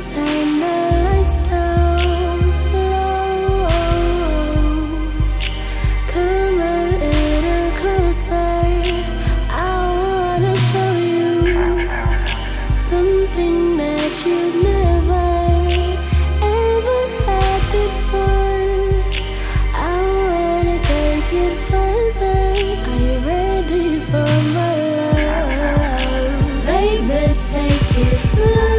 turn the lights down low. Come a little closer. I wanna show you something that you've never ever had before. I wanna take it further. Are you ready for my love? Baby, take it slow.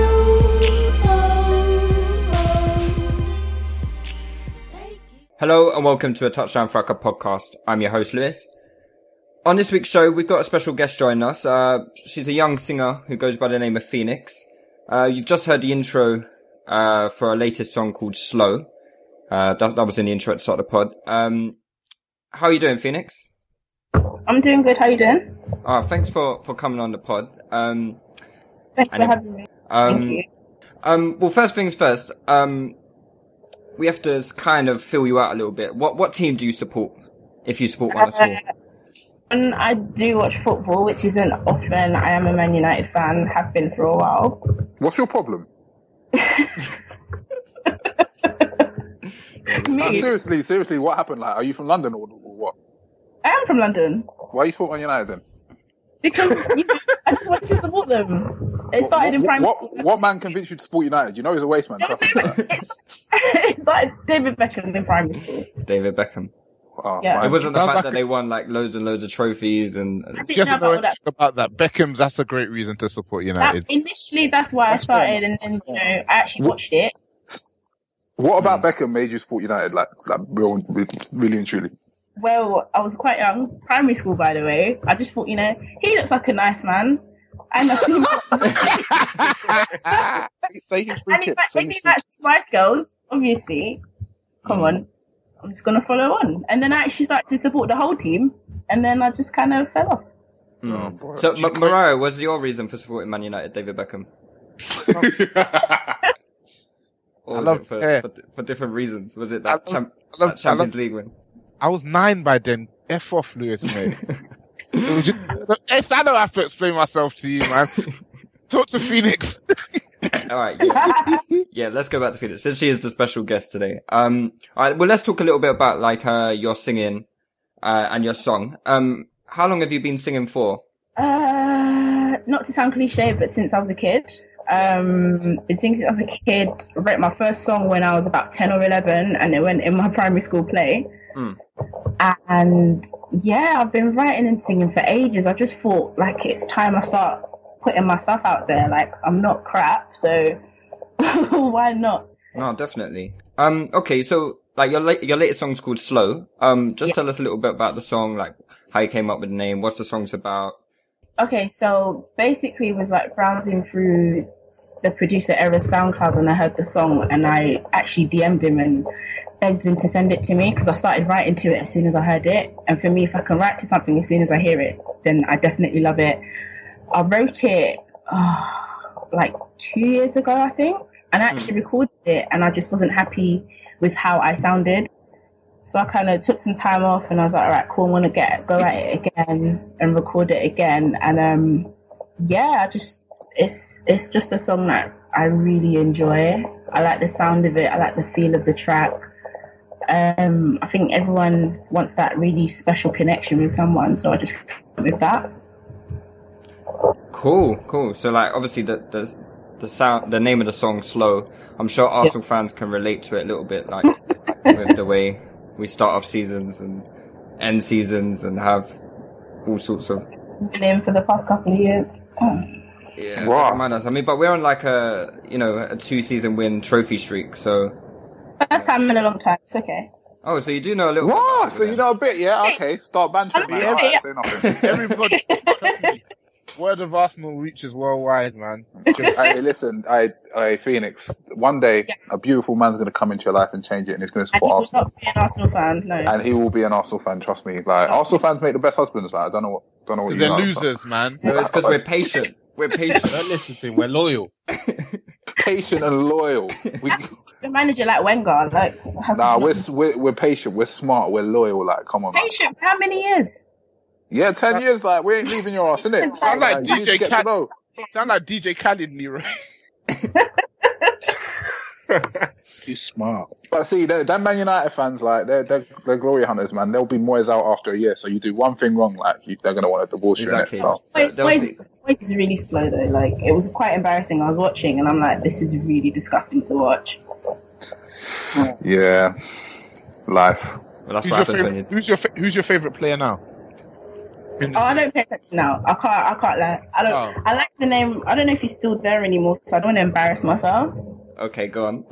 Hello and welcome to a Touchdown Fracker podcast. I'm your host, Lewis. On this week's show, we've got a special guest joining us. She's a young singer who goes by the name of Phoenix. You've just heard the intro for her latest song called Slow. That was in the intro at the start of the pod. How are you doing, Phoenix? I'm doing good. How you doing? Thanks for coming on the pod. Thanks for having me. Thank you. Well, first things first. We have to kind of fill you out a little bit. What team do you support, if you support one at all? And I do watch football, which isn't often. I am a Man United fan, have been for a while. What's your problem? Me? Seriously, what happened? Like, are you from London or what? I am from London. Why are you supporting Man United then? Because I just wanted to support them. It started in primary school. What man convinced you to support United? You know he's a waste man. Trust me. It started David Beckham in primary school. David Beckham. Oh, Yeah. It wasn't the Sounds fact like that they won like loads and loads of trophies and I She doesn't know about that. anything about that. Beckham's, that's a great reason to support United. Initially, that's why I started, and then I actually watched it. What about Beckham made you support United? Like really and truly. Well, I was quite young, primary school, by the way. I just thought, he looks like a nice man. And I see him. Say his free And tip. when he likes Spice Girls, obviously, come on, I'm just going to follow on. And then I actually started to support the whole team, and then I just kind of fell off. Oh, boy. So, Mariah, was your reason for supporting Man United, David Beckham? Or was it for different reasons? Was it that Champions League win? I was 9 by then. F off, Lewis, mate. I don't have to explain myself to you, man. Talk to Phoenix. All right. Yeah, let's go back to Phoenix. Since she is the special guest today. All right. Well, let's talk a little bit about your singing, and your song. How long have you been singing for? Not to sound cliche, but since I was a kid. Been singing since I was a kid. I wrote my first song when I was about 10 or 11, and it went in my primary school play. And yeah, I've been writing and singing for ages. I just thought, like, it's time I start putting my stuff out there. Like, I'm not crap, so why not? No, definitely. Okay, so like your latest song's called Slow. Just tell us a little bit about the song, like how you came up with the name, what the song's about. Okay, so basically it was like browsing through the producer Era's SoundCloud, and I heard the song, and I actually DM'd him and begged him to send it to me, because I started writing to it as soon as I heard it. And for me, if I can write to something as soon as I hear it, then I definitely love it. I wrote it like 2 years ago, I think, and I actually recorded it, and I just wasn't happy with how I sounded. So I kind of took some time off, and I was like, all right, cool, I'm going to go at it again and record it again. And it's just a song that I really enjoy. I like the sound of it. I like the feel of the track. I think everyone wants that really special connection with someone, so I just went with that. Cool. So like, obviously the sound, the name of the song, Slow. I'm sure Arsenal fans can relate to it a little bit, like with the way we start off seasons and end seasons and have all sorts of. Been in for the past couple of years. Yeah, Wow. remind us. I mean, but we're on like a 2-season win trophy streak, so. First time in a long time. It's okay. Oh, so you do know a little. What? bit. So you know a bit, yeah? Okay, start bantering me. All right, say nothing. Everybody, word of Arsenal reaches worldwide, man. Hey, listen, Phoenix. One day, a beautiful man's going to come into your life and change it, and he's going to And support he will Arsenal. not be an Arsenal fan, no. And he will be an Arsenal fan. Trust me. Like, Arsenal fans make the best husbands. Like, I don't know what you They're know. losers, man. No, it's because we're patient. We're patient. Don't listen to him. We're loyal. Patient and loyal. The manager like Wenger, like. Nah, we're patient. We're smart. We're loyal. Like, come on, man. patient for how many years? Yeah, 10 years. Like, we ain't leaving your ass, innit? Sound like you need to DJ get to know. Sound like DJ Khaled, Leroy. He's smart. But see, them Man United fans, like, they're glory hunters, man. They'll be Moyes out after a year. So you do one thing wrong, like, they're going to want to divorce Exactly. you. Moyes is really slow though. Like, it was quite embarrassing. I was watching and I'm like, this is really disgusting to watch. Yeah. Life. Well, that's what happens when you... Who's your favorite player now? I don't pay attention now. I can't lie. I like the name. I don't know if he's still there anymore, so I don't want to embarrass myself. Okay, go on.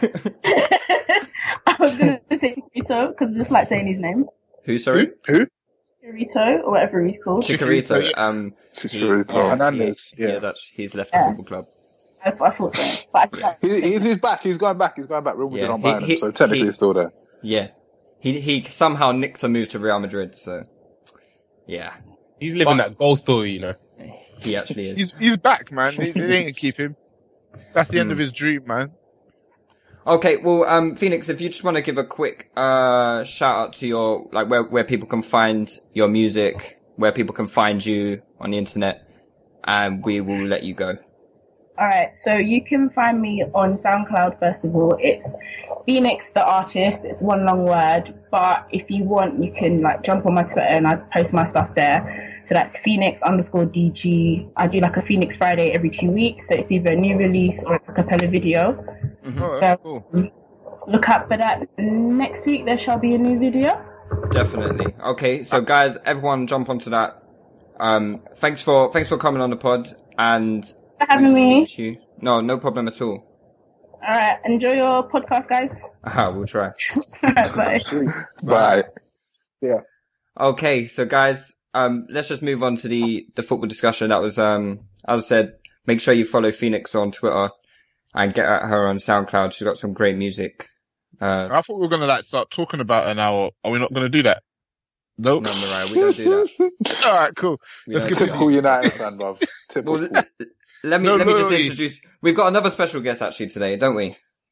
I was going to say Chikorito because I just like saying his name. Who, sorry? Who? Chikorito, or whatever he's called. Chikorito. Chikorito. Hernandez. Yeah. He's left the football club. I thought so. But He's back. He's going back. Real Madrid on buying him, so technically he's still there. Yeah. He somehow nicked a move to Real Madrid, so... Yeah. He's living that goal story, you know. He actually is. He's back, man. They ain't gonna keep him. That's the end of his dream, man. Okay, well, Phoenix, if you just want to give a quick shout out to your, like, where people can find your music, where people can find you on the internet, and we will let you go. Alright, so you can find me on SoundCloud, first of all. It's Phoenix the Artist. It's one long word, but if you want, you can like jump on my Twitter and I post my stuff there. So that's Phoenix_DG. I do like a Phoenix Friday every 2 weeks, so it's either a new release or a cappella video. Mm-hmm. Cool. Look out for that. Next week there shall be a new video. Definitely. Okay, so guys, everyone jump onto that. Thanks for coming on the pod, and for having me. No problem at all. Alright, enjoy your podcast, guys. We'll try. Bye. Bye. Yeah. Okay, so guys, let's just move on to the football discussion. That was, as I said, make sure you follow Phoenix on Twitter and get at her on SoundCloud. She's got some great music. I thought we were gonna start talking about her now. Are we not gonna do that? Nope. No, Mariah, we don't do that. Alright, cool. Let's get typical United fan, bruv. Typical. Well, let me just introduce. We've got another special guest actually today, don't we?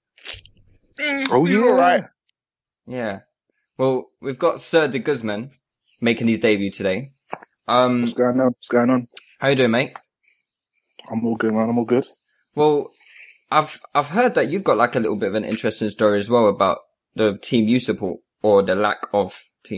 Oh, yeah. Right. Yeah. Well, we've got Sir De Guzman making his debut today. What's going on? How you doing, mate? I'm all good, man. I'm all good. Well, I've heard that you've got like a little bit of an interesting story as well about the team you support or the lack of team.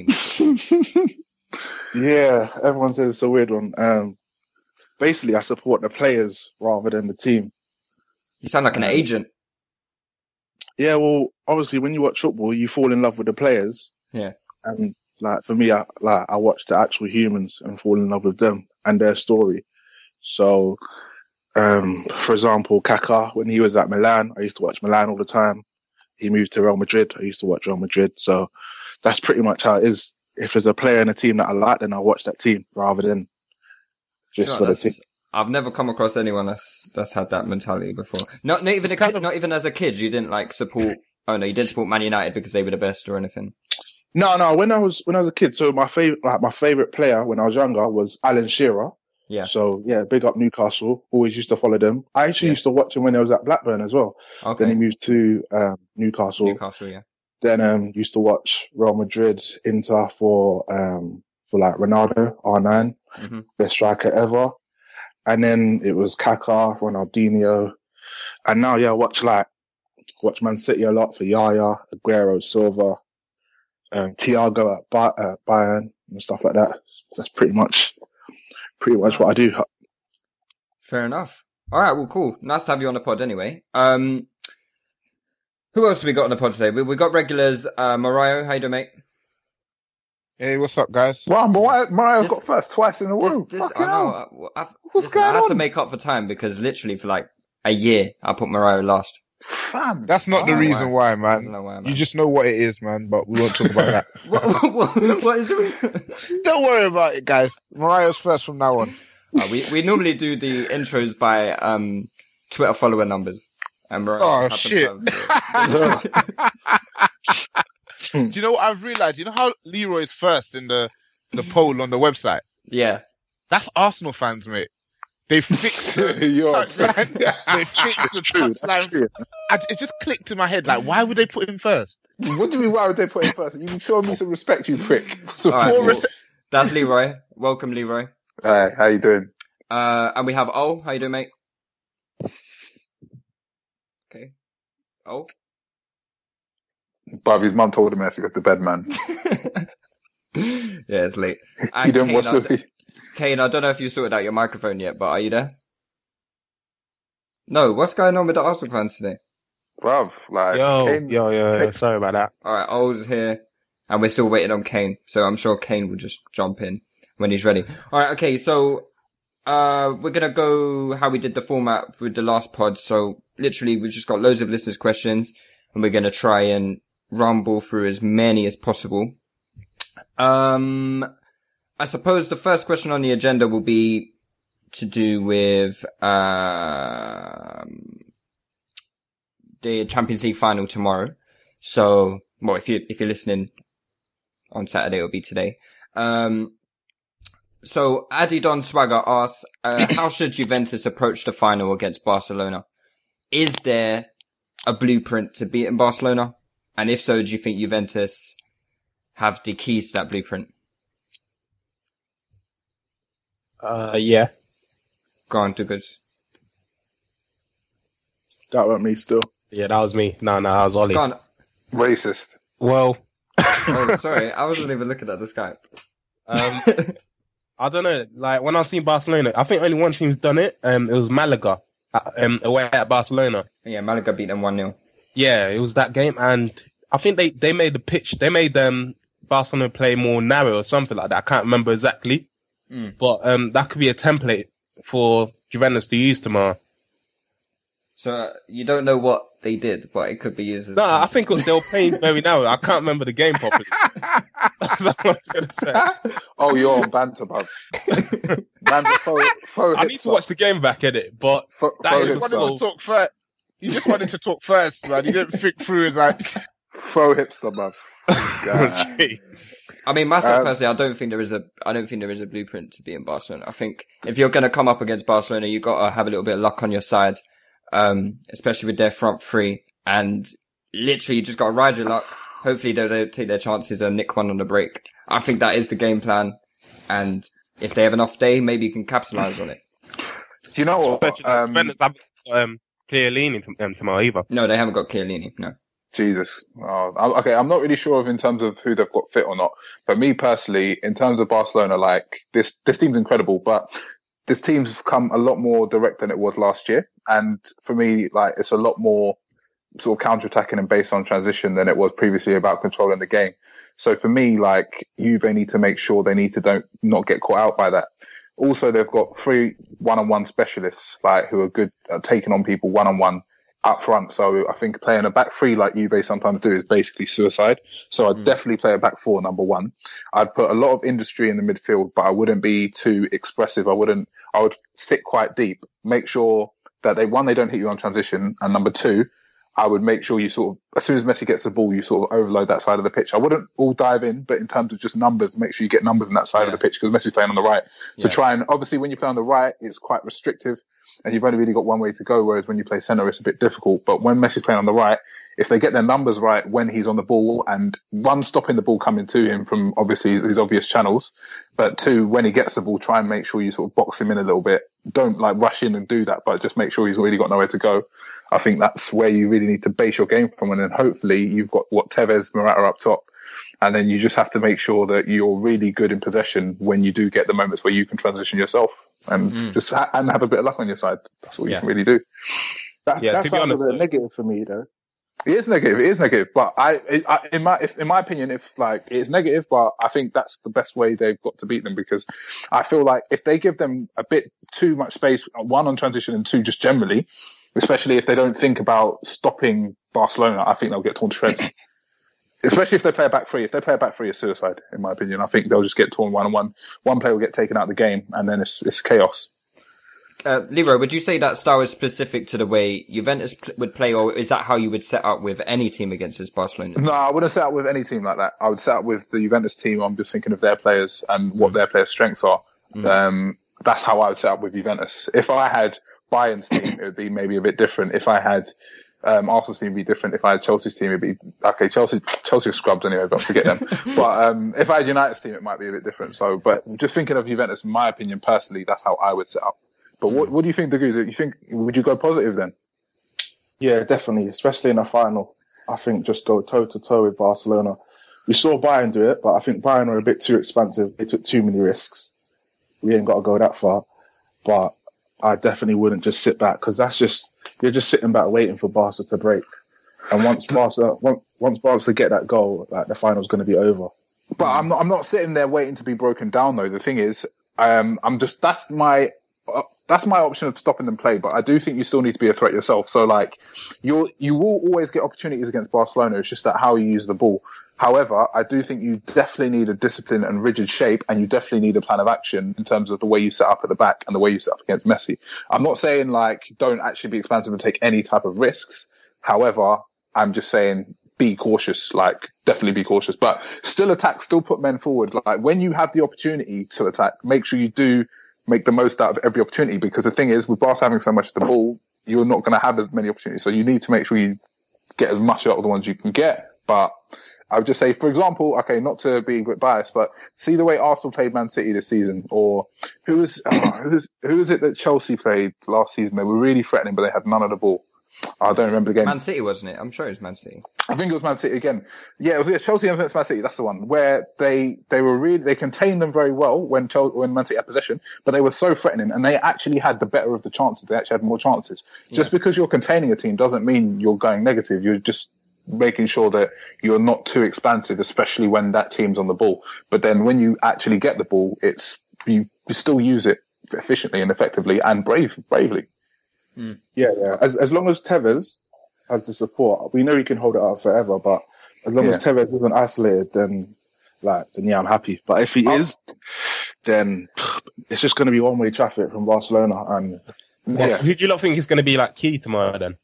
Yeah, everyone says it's a weird one. Basically, I support the players rather than the team. You sound like an agent. Yeah, well, obviously, when you watch football, you fall in love with the players. Yeah. And like for me, I watch the actual humans and fall in love with them and their story. So, for example, Kaká, when he was at Milan, I used to watch Milan all the time. He moved to Real Madrid. I used to watch Real Madrid. So that's pretty much how it is. If there's a player in a team that I like, then I'll watch that team rather than just for the team. I've never come across anyone that's had that mentality before. Not even as a kid. You didn't like support. Oh no, you didn't support Man United because they were the best or anything. No. When I was a kid, so my favorite player when I was younger was Alan Shearer. Yeah. So yeah, big up Newcastle. Always used to follow them. I actually used to watch him when he was at Blackburn as well. Okay. Then he moved to Newcastle. Newcastle, yeah. Then used to watch Real Madrid, Inter for like Ronaldo, R9, best striker ever. And then it was Kaká, Ronaldinho. And now, yeah, watch Man City a lot for Yaya, Aguero, Silva, Thiago at Bayern and stuff like that. That's pretty much what I do. Fair enough. All right, well, cool. Nice to have you on the pod anyway. Who else have we got on the pod today? We got regulars, Mario. How you doing, mate? Hey, what's up, guys? Wow, Mario got first twice in a row. I know. I had to make up for time because literally for like a year, I put Mario last. Fam. That's not the reason why, man. You just know what it is, man, but we won't talk about that. What is the reason? Don't worry about it, guys. Mariah's first from now on. We normally do the intros by Twitter follower numbers. And Mariah shit. Do you know what I've realised? You know how Leroy's first in the poll on the website? Yeah. That's Arsenal fans, mate. They fixed the touchline. They fixed the touchline. It just clicked in my head, like, why would they put him first? What do you mean, why would they put him first? You can show me some respect, you prick. That's Leroy. Welcome, Leroy. Hi, how you doing? And we have How you doing, mate? Okay. Oh. But his mum told him he has to go to bed, man. Yeah, it's late. You don't watch the... Kane, I don't know if you sorted out your microphone yet, but are you there? No, what's going on with the Arsenal fans today? Bruv, like... Yo, sorry about that. Alright, O's here, and we're still waiting on Kane, so I'm sure Kane will just jump in when he's ready. Alright, okay, so, we're gonna go how we did the format with the last pod, so literally we've just got loads of listeners' questions, and we're gonna try and rumble through as many as possible. I suppose the first question on the agenda will be to do with, the Champions League final tomorrow. So, well, if you're listening on Saturday, it'll be today. So Adi Don Swagger asks, how should Juventus approach the final against Barcelona? Is there a blueprint to beating Barcelona? And if so, do you think Juventus have the keys to that blueprint? Yeah. Go on, Douglas. That was me still. Yeah, that was me. No, that was Ollie. Go on. Racist. Well. Oh, sorry. I wasn't even looking at the Skype. I don't know. Like, when I seen Barcelona, I think only one team's done it. It was Malaga, away at Barcelona. Yeah, Malaga beat them 1-0. Yeah, it was that game. And I think they made the pitch, they made Barcelona play more narrow or something like that. I can't remember exactly. But that could be a template for Juventus to use tomorrow. So you don't know what they did, but it could be used as... No, I think they were playing very narrow. I can't remember the game properly. That's what I was going to say. Oh, you're on banter, bro. I need to watch the game back, edit, but that is You just wanted to talk first, man. You didn't think through it like... Faux hipster, bruv. I mean, myself personally, I don't think there is a blueprint to beating Barcelona. I think if you're going to come up against Barcelona, you got to have a little bit of luck on your side, especially with their front three. And literally, you just got to ride your luck. Hopefully, they don't take their chances and nick one on the break. I think that is the game plan. And if they have an off day, maybe you can capitalize on it. Do you know what? Juventus haven't Chiellini tomorrow either. No, they haven't got Chiellini. No. Jesus. Okay, I'm not really sure in terms of who they've got fit or not. But me personally, in terms of Barcelona, like this team's incredible, but this team's come a lot more direct than it was last year. And for me, like it's a lot more sort of counter-attacking and based on transition than it was previously about controlling the game. So for me, like Juve need to make sure they need to not get caught out by that. Also, they've got 3 one-on-one specialists, like who are good at taking on people one-on-one up front. So I think playing a back three like Juve sometimes do is basically suicide. So I'd definitely play a back four, number one. I'd put a lot of industry in the midfield, but I wouldn't be too expressive. I would sit quite deep, make sure that they don't hit you on transition. And number two, I would make sure you sort of, as soon as Messi gets the ball, you sort of overload that side of the pitch. I wouldn't all dive in, but in terms of just numbers, make sure you get numbers in that side of the pitch because Messi's playing on the right. To try and, obviously when you play on the right, it's quite restrictive and you've only really got one way to go, whereas when you play centre, it's a bit difficult. But when Messi's playing on the right, if they get their numbers right when he's on the ball and one, stopping the ball coming to him from obviously his obvious channels, but two, when he gets the ball, try and make sure you sort of box him in a little bit. Don't like rush in and do that, but just make sure he's really got nowhere to go. I think that's where you really need to base your game from. And then hopefully you've got Tevez, Morata up top. And then you just have to make sure that you're really good in possession when you do get the moments where you can transition yourself and and have a bit of luck on your side. That's all you can really do. That's to be honest, a negative for me though. It is negative, but in my opinion, if like it's negative, but I think that's the best way they've got to beat them because I feel like if they give them a bit too much space, one on transition and two just generally, especially if they don't think about stopping Barcelona, I think they'll get torn to shreds. Especially if they play a back three. If they play a back three, it's suicide, in my opinion. I think they'll just get torn one-on-one. One player will get taken out of the game, and then it's chaos. Leroy, would you say that style is specific to the way Juventus would play, or is that how you would set up with any team against this Barcelona? No, I wouldn't set up with any team like that. I would set up with the Juventus team. I'm just thinking of their players and what their players' strengths are. That's how I would set up with Juventus. If I had Bayern's team, it would be maybe a bit different. If I had Arsenal's team, it'd be different. If I had Chelsea's team, it'd be okay. Chelsea are scrubs anyway, but forget them. But if I had United's team, it might be a bit different. So, but just thinking of Juventus, in my opinion, personally, that's how I would set up. But what do you think, Dagoos? Would you go positive then? Yeah, definitely, especially in a final. I think just go toe to toe with Barcelona. We saw Bayern do it, but I think Bayern were a bit too expansive. They took too many risks. We ain't got to go that far, but I definitely wouldn't just sit back because you're just sitting back waiting for Barca to break. And once Barca get that goal, like the final's going to be over. But I'm not sitting there waiting to be broken down though. The thing is, that's my option of stopping them play. But I do think you still need to be a threat yourself. So like, you will always get opportunities against Barcelona. It's just that how you use the ball. However, I do think you definitely need a discipline and rigid shape, and you definitely need a plan of action in terms of the way you set up at the back and the way you set up against Messi. I'm not saying like don't actually be expansive and take any type of risks. However, I'm just saying be cautious, like definitely be cautious, but still attack, still put men forward. Like when you have the opportunity to attack, make sure you do make the most out of every opportunity, because the thing is with Barca having so much of the ball, you're not going to have as many opportunities. So you need to make sure you get as much out of the ones you can get. But I would just say, for example, okay, not to be a bit biased, but see the way Arsenal played Man City this season, or who was it that Chelsea played last season? They were really threatening, but they had none of the ball. I don't remember the game. Man City, wasn't it? I'm sure it was Man City. I think it was Man City again. Yeah, it was Chelsea against Man City. That's the one where they contained them very well when Man City had possession, but they were so threatening, and they actually had the better of the chances. They actually had more chances. Just because you're containing a team doesn't mean you're going negative. You're just making sure that you're not too expansive, especially when that team's on the ball. But then when you actually get the ball, you still use it efficiently and effectively and bravely. Mm. Yeah. As long as Tevez has the support, we know he can hold it up forever. But as long as Tevez isn't isolated, then I'm happy. But if he is, then it's just going to be one-way traffic from Barcelona. And who do you not think is going to be like key tomorrow then?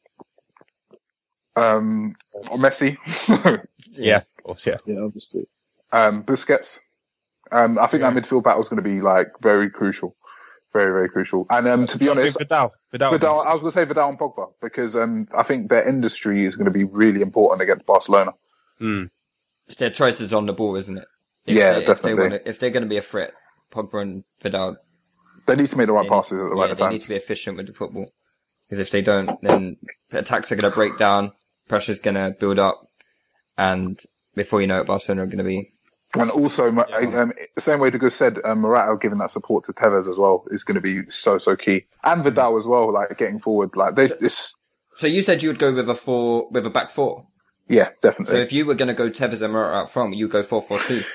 Messi. Yeah, of course, yeah. Yeah, obviously. Busquets. I think that midfield battle is going to be like very crucial. Very, very crucial. And to be honest, Vidal. I was going to say Vidal and Pogba, because I think their industry is going to be really important against Barcelona. Mm. It's their choices on the ball, isn't it? Definitely. If they're going to be a threat, Pogba and Vidal, they need to make the right passes at the right time. They need to be efficient with the football. Because if they don't, then attacks are going to break down, pressure's going to build up, and before you know it, Barcelona are going to be... And also, the same way Degus said, Morata giving that support to Tevez as well is going to be so key. And Vidal as well, like getting forward. Like So you said you would go with a back four? Yeah, definitely. So if you were going to go Tevez and Morata out front, you go 4-4-2?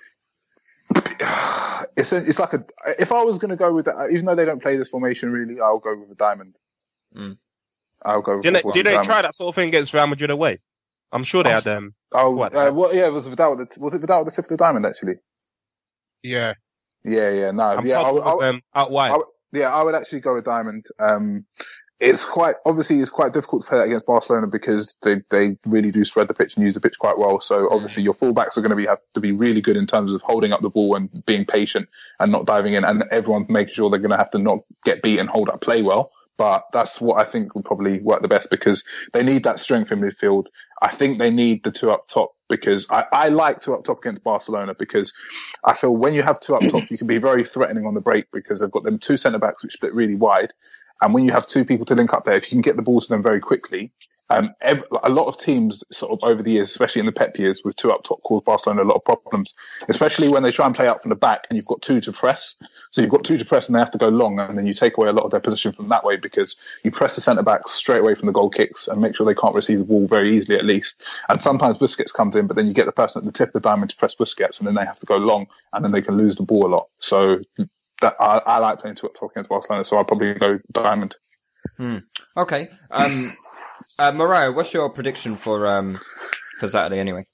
It's like if I was going to go with that, even though they don't play this formation really, I'll go with a diamond. Mm. I'll go with Did they try that sort of thing against Real Madrid away? I'm sure they had them. It was Vidal. Was it Vidal at the tip of the diamond, actually? Yeah. Yeah. No. Out wide. I would actually go with diamond. It's quite difficult to play that against Barcelona because they really do spread the pitch and use the pitch quite well. So obviously your fullbacks are going to have to be really good in terms of holding up the ball and being patient and not diving in, and everyone's making sure they're going to have to not get beat and hold up play well. But that's what I think would probably work the best, because they need that strength in midfield. I think they need the two up top, because I like two up top against Barcelona, because I feel when you have two up top, you can be very threatening on the break, because they've got them two centre backs which split really wide. And when you have two people to link up there, if you can get the ball to them very quickly, a lot of teams sort of over the years, especially in the Pep years, with two up top, cause Barcelona a lot of problems, especially when they try and play out from the back and you've got two to press. So you've got two to press and they have to go long, and then you take away a lot of their position from that way, because you press the centre backs straight away from the goal kicks and make sure they can't receive the ball very easily at least. And sometimes Busquets comes in, but then you get the person at the tip of the diamond to press Busquets, and then they have to go long, and then they can lose the ball a lot. So I like playing two up top against Barcelona, so I'll probably go diamond. Okay. Mariah, what's your prediction for Saturday anyway?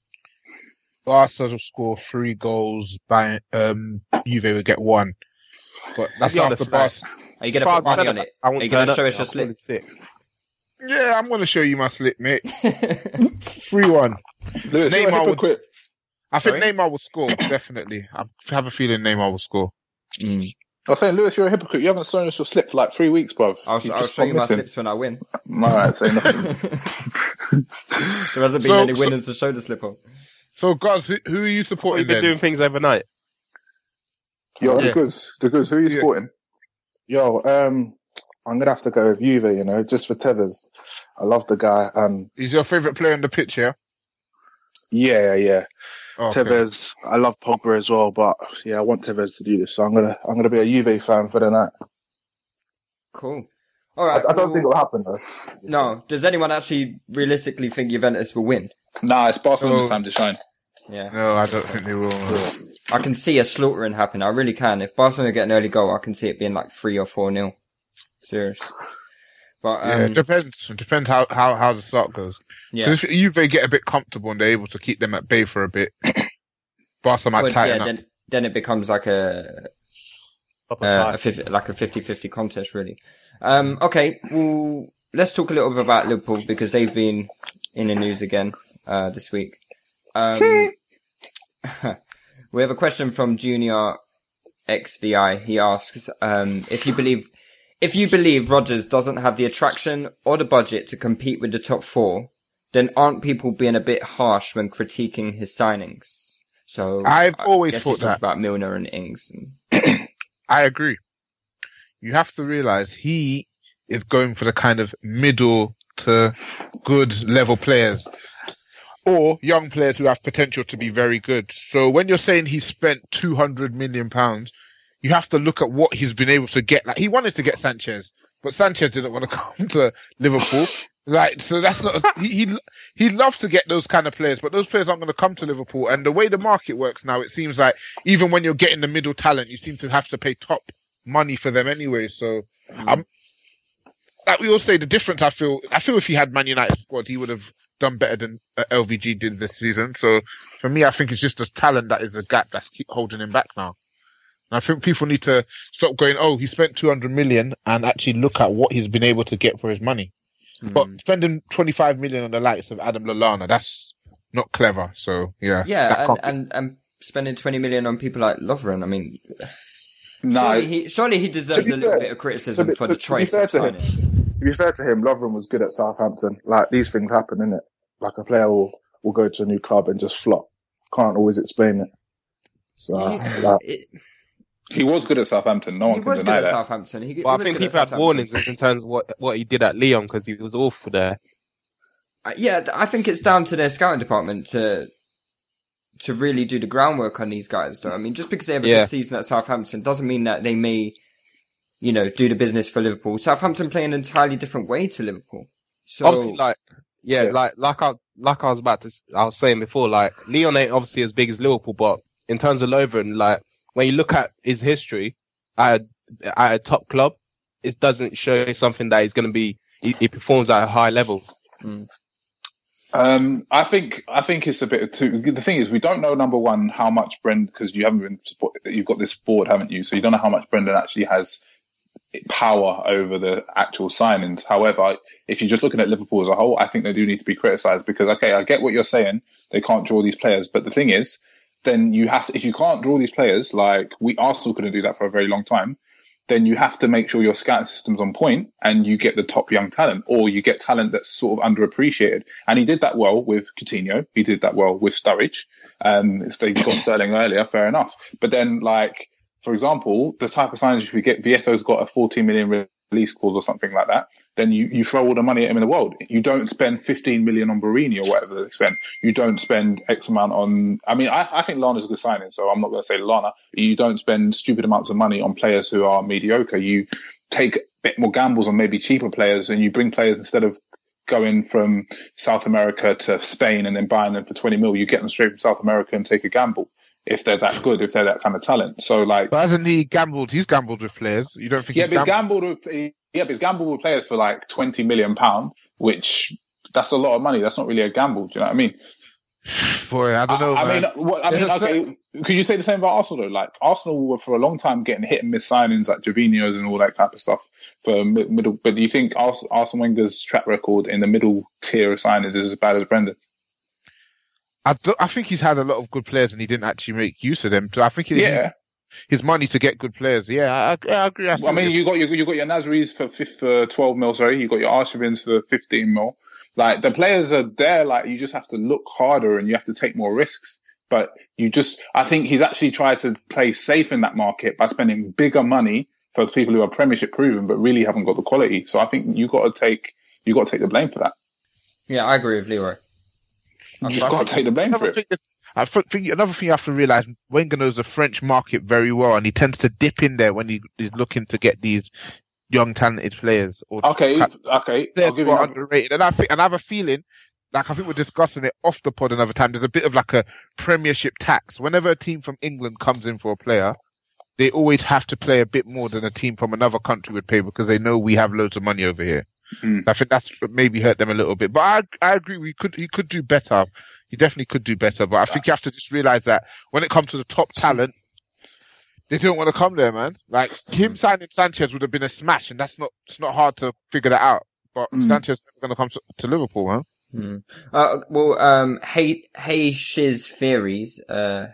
Barca will score 3 goals. Juve will get 1. But that's after Barca. Are you going to put money on it? Are you going to show us your slip? Yeah, I'm going to show you my slip, mate. 3-1. Lewis, Neymar I think Neymar will score, definitely. I have a feeling Neymar will score. I was saying, Lewis, you're a hypocrite. You haven't shown us your slip for like 3 weeks, bruv. I'll show you my slips when I win. Alright, say nothing. There hasn't been any winners to show the slip of. So, guys, who are you supporting? You've been doing things overnight. Yo, the goods. Who are you supporting? Yo, I'm gonna have to go with Juve, you know, just for Tevez. I love the guy. He's your favourite player on the pitch, yeah? Yeah. Okay. Tevez. I love Pogba as well, but yeah, I want Tevez to do this. So I'm gonna be a Juve fan for the night. Cool. All right. I don't think it'll happen though. No. Does anyone actually realistically think Juventus will win? Nah, it's Barcelona's time to shine. Yeah. No, I don't think they will. I can see a slaughtering happen. I really can. If Barcelona get an early goal, I can see it being like 3 or 4-0. Serious. But it depends. It depends how the start goes. Yeah. Because if Juve get a bit comfortable and they're able to keep them at bay for a bit, Barca might tighten up. Then it becomes like a 50-50 contest, really. Okay, well, let's talk a little bit about Liverpool because they've been in the news again this week. We have a question from Junior XVI. He asks if you believe Rodgers doesn't have the attraction or the budget to compete with the top 4, then aren't people being a bit harsh when critiquing his signings? So I've always thought that about Milner and Ings. I agree. You have to realize he is going for the kind of middle to good level players or young players who have potential to be very good. So when you're saying he spent £200 million, you have to look at what he's been able to get. Like, he wanted to get Sanchez, but Sanchez didn't want to come to Liverpool. Like, so that's not, he loves to get those kind of players, but those players aren't going to come to Liverpool. And the way the market works now, it seems like even when you're getting the middle talent, you seem to have to pay top money for them anyway. So, like we all say, the difference, I feel if he had Man United squad, he would have done better than LVG did this season. So for me, I think it's just the talent that is the gap that's keep holding him back now. And I think people need to stop going, oh, he spent 200 million and actually look at what he's been able to get for his money. But spending 25 million on the likes of Adam Lallana, that's not clever. So yeah. Yeah. And spending 20 million on people like Lovren. I mean, surely he deserves a little bit of criticism for the choice of signings. To be fair to him, Lovren was good at Southampton. Like, these things happen, innit? Like, a player will go to a new club and just flop. Can't always explain it. So, he was good at Southampton. No one can deny that. Southampton. I think people had warnings in terms of what he did at Lyon because he was awful there. Yeah, I think it's down to their scouting department to really do the groundwork on these guys, though. I mean, just because they have a good season at Southampton doesn't mean that they may, do the business for Liverpool. Southampton play an entirely different way to Liverpool. So obviously, like I was saying before, like Lyon ain't obviously as big as Liverpool, but in terms of Lovren, like when you look at his history at a top club, it doesn't show something that he's going to be. He performs at a high level. I think it's a bit of two. The thing is, we don't know, number one, how much Brendan, because you haven't been you've got this board, haven't you? So you don't know how much Brendan actually has power over the actual signings. However, if you're just looking at Liverpool as a whole, I think they do need to be criticised because, okay, I get what you're saying. They can't draw these players, but the thing is, then you have to, if you can't draw these players, like Arsenal couldn't do that for a very long time, then you have to make sure your scouting system's on point and you get the top young talent, or you get talent that's sort of underappreciated. And he did that well with Coutinho. He did that well with Sturridge. They got Sterling earlier, fair enough. But then, like, for example, the type of signings we get, Vieto's got a 14 million release clause or something like that, then you throw all the money at him in the world. You don't spend 15 million on Barini or whatever they spend. You don't spend X amount on, I think Lana's a good signing, so I'm not going to say Lana. You don't spend stupid amounts of money on players who are mediocre. You take a bit more gambles on maybe cheaper players, and you bring players, instead of going from South America to Spain and then buying them for 20 mil, you get them straight from South America and take a gamble. If they're that good, if they're that kind of talent. So, like, but hasn't he gambled? He's gambled with players. You don't think? But he's gambled with players for like £20 million, which that's a lot of money. That's not really a gamble. Do you know what I mean? Boy, I don't know. Okay. Could you say the same about Arsenal though? Like, Arsenal were for a long time getting hit and miss signings like Jovinios and all that type of stuff for middle. But do you think Arsene Wenger's track record in the middle tier of signings is as bad as Brendan? I think he's had a lot of good players and he didn't actually make use of them. So I think his money to get good players. Yeah, I agree. You got your Nasri's for 12 mil. Sorry, you got your Arshavins for 15 mil. Like, the players are there. Like, you just have to look harder and you have to take more risks. But I think he's actually tried to play safe in that market by spending bigger money for people who are Premiership proven but really haven't got the quality. So I think you got to take the blame for that. Yeah, I agree with Leroy. You just got to take the blame for it. I think another thing you have to realise, Wenger knows the French market very well, and he tends to dip in there when he's looking to get these young talented players. Okay. I'll give you underrated, and I have a feeling, like I think we're discussing it off the pod another time. There's a bit of like a Premiership tax. Whenever a team from England comes in for a player, they always have to play a bit more than a team from another country would pay because they know we have loads of money over here. I think that's maybe hurt them a little bit. But I agree. He could do better. He definitely could do better. But I think you have to just realise that when it comes to the top talent, they don't want to come there, man. Like him signing Sanchez would have been a smash, and it's not hard to figure that out. But Sanchez is never going to come to Liverpool, man. Hey Shiz Theories,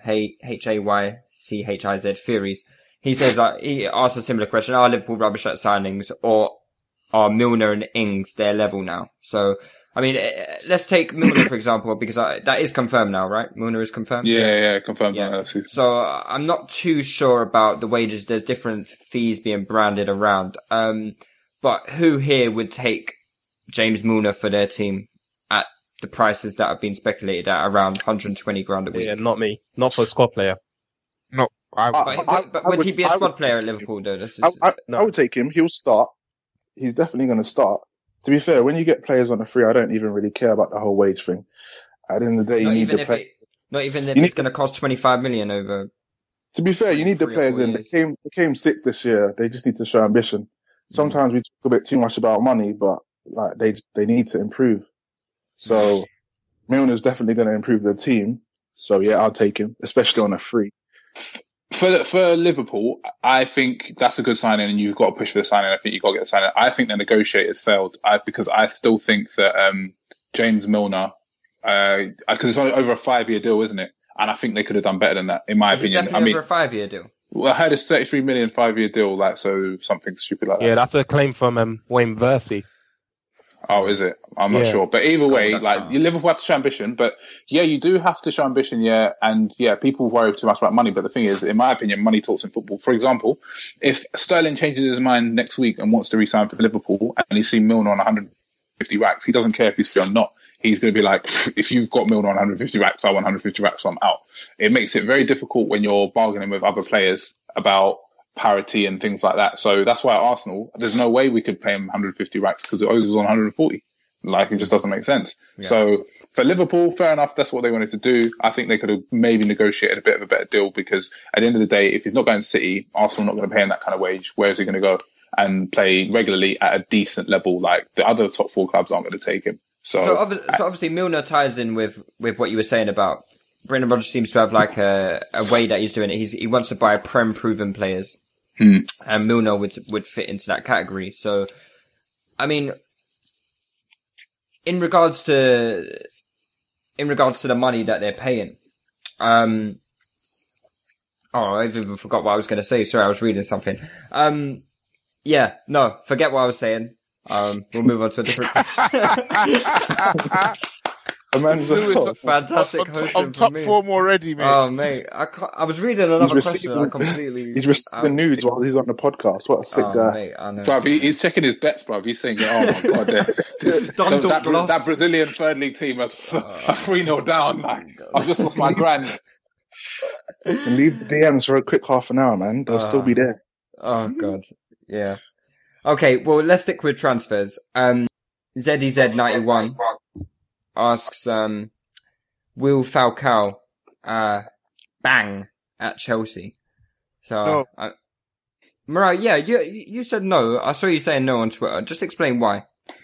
Haychiz Theories. He says he asked a similar question: are Liverpool rubbish at signings, or are Milner and Ings their level now? So, I mean, let's take Milner for example, because that is confirmed now, right? Milner is confirmed. Yeah, confirmed. Yeah. So I'm not too sure about the wages. There's different fees being branded around. But who here would take James Milner for their team at the prices that have been speculated at around 120 grand a week? Yeah, not me. Not for a squad player. No, but would he be a squad player at Liverpool though? I would take him. He'll start. He's definitely going to start. To be fair, when you get players on a free, I don't even really care about the whole wage thing. At the end of the day, you need the play. Not even if it's going to cost 25 million over. To be fair, you need the players in. They came sixth this year. They just need to show ambition. Sometimes we talk a bit too much about money, but like they need to improve. So Milner's definitely going to improve the team. So yeah, I'll take him, especially on a free. For Liverpool, I think that's a good signing, and you've got to push for the signing. I think you've got to get the signing. I think the negotiators failed because I still think that James Milner, because it's over a 5-year deal, isn't it? And I think they could have done better than that, in my opinion. I mean, over a 5-year deal. Well, I heard it's 33 million 5-year deal, so something stupid like that. Yeah, that's a claim from Wayne Versey. Oh, is it? I'm not sure. But either way, you Liverpool have to show ambition. But yeah, you do have to show ambition, yeah. And yeah, people worry too much about money. But the thing is, in my opinion, money talks in football. For example, if Sterling changes his mind next week and wants to re-sign for Liverpool and he's seen Milner on 150 racks, he doesn't care if he's free or not. He's going to be like, if you've got Milner on 150 racks, I want 150 racks, so I'm out. It makes it very difficult when you're bargaining with other players about parity and things like that. So that's why at Arsenal, there's no way we could pay him 150 racks because it was on 140. Like, it just doesn't make sense. Yeah. So for Liverpool, fair enough. That's what they wanted to do. I think they could have maybe negotiated a bit of a better deal because at the end of the day, if he's not going to City, Arsenal not going to pay him that kind of wage. Where is he going to go and play regularly at a decent level? Like the other top 4 clubs aren't going to take him. So obviously Milner ties in with what you were saying about Brendan Rodgers seems to have like a way that he's doing it. He wants to buy Prem proven players. And Milner would fit into that category. So, I mean, in regards to the money that they're paying, I even forgot what I was going to say. Sorry, I was reading something. Forget what I was saying. We'll move on to a different question. Fantastic hosting I'm top from me. form already, mate. Oh, mate. I was reading another question and I completely... He's receiving the nudes while he's on the podcast. What a sick guy. Mate, I know. Bruv, he's checking his bets, bruv. He's saying, oh my God, that Brazilian third league team are 3-0 down. Like, I've just lost my grand. And leave the DMs for a quick half an hour, man. They'll still be there. Oh, God. Yeah. Okay, well, let's stick with transfers. ZDZ91 asks, will Falcao, bang at Chelsea? So, no. Mariah, yeah, you said no. I saw you saying no on Twitter. Just explain why.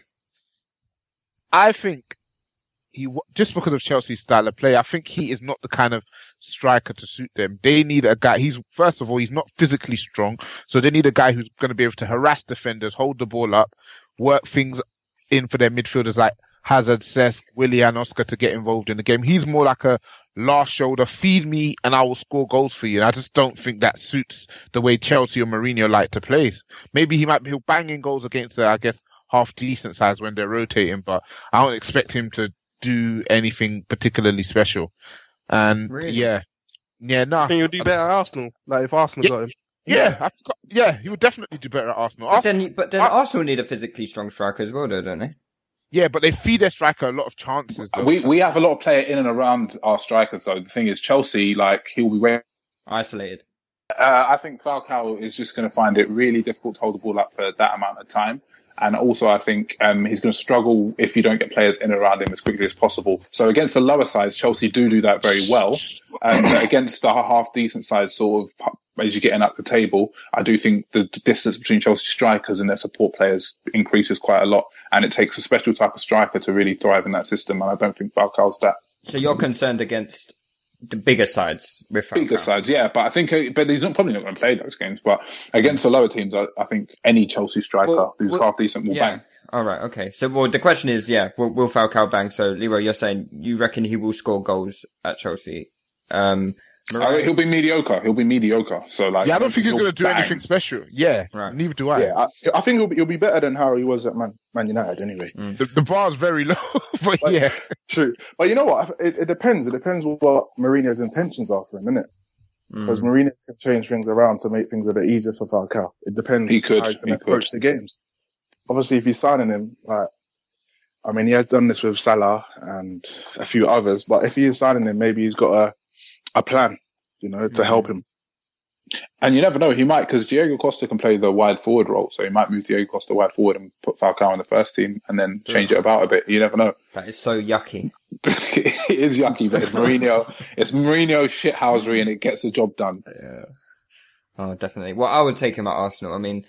I think just because of Chelsea's style of play, I think he is not the kind of striker to suit them. They need a guy. First of all, he's not physically strong. So they need a guy who's going to be able to harass defenders, hold the ball up, work things in for their midfielders like Hazard, Cesc, Willian, Oscar to get involved in the game. He's more like a last shoulder, feed me and I will score goals for you. And I just don't think that suits the way Chelsea or Mourinho like to play. Maybe he'll bang in goals against the, I guess, half decent sides when they're rotating, but I don't expect him to do anything particularly special. And really? yeah, no. I think he'll do better at Arsenal. Like if Arsenal got him. He would definitely do better at Arsenal. But then Arsenal need a physically strong striker as well, though, don't they? Yeah, but they feed their striker a lot of chances. Though. We have a lot of player in and around our strikers, though. The thing is, Chelsea, like, he'll be way isolated. I think Falcao is just going to find it really difficult to hold the ball up for that amount of time. And also, I think he's going to struggle if you don't get players in and around him as quickly as possible. So against the lower sides, Chelsea do that very well. And against the half-decent sides, sort of, as you're getting up the table, I do think the distance between Chelsea strikers and their support players increases quite a lot. And it takes a special type of striker to really thrive in that system. And I don't think Falcao's that. So you're concerned against the bigger sides with Falcao? Bigger sides, yeah. But I think, but he's probably not going to play those games. But against the lower teams, I think any Chelsea striker who's half decent will bang. All right, okay. So, the question is, will Falcao bang? So, Leroy, you're saying you reckon he will score goals at Chelsea? He'll be mediocre. So, like, I don't think he's going to do anything special. Yeah, right. Neither do I. Yeah, I think he'll be better than how he was at Man United anyway. The bar's very low, but yeah, true. But you know what? It depends. It depends what Mourinho's intentions are for him, innit? Because Mourinho can change things around to make things a bit easier for Falcao. It depends how he can approach the games. Obviously, if he's signing him, he has done this with Salah and a few others. But if he is signing him, maybe he's got a plan, to help him. And you never know, he might, because Diego Costa can play the wide forward role, so he might move Diego Costa wide forward and put Falcao in the first team and then change it about a bit. You never know. That is so yucky. It is yucky, but it's Mourinho shithousery and it gets the job done. Yeah. Oh, definitely. Well, I would take him at Arsenal. I mean,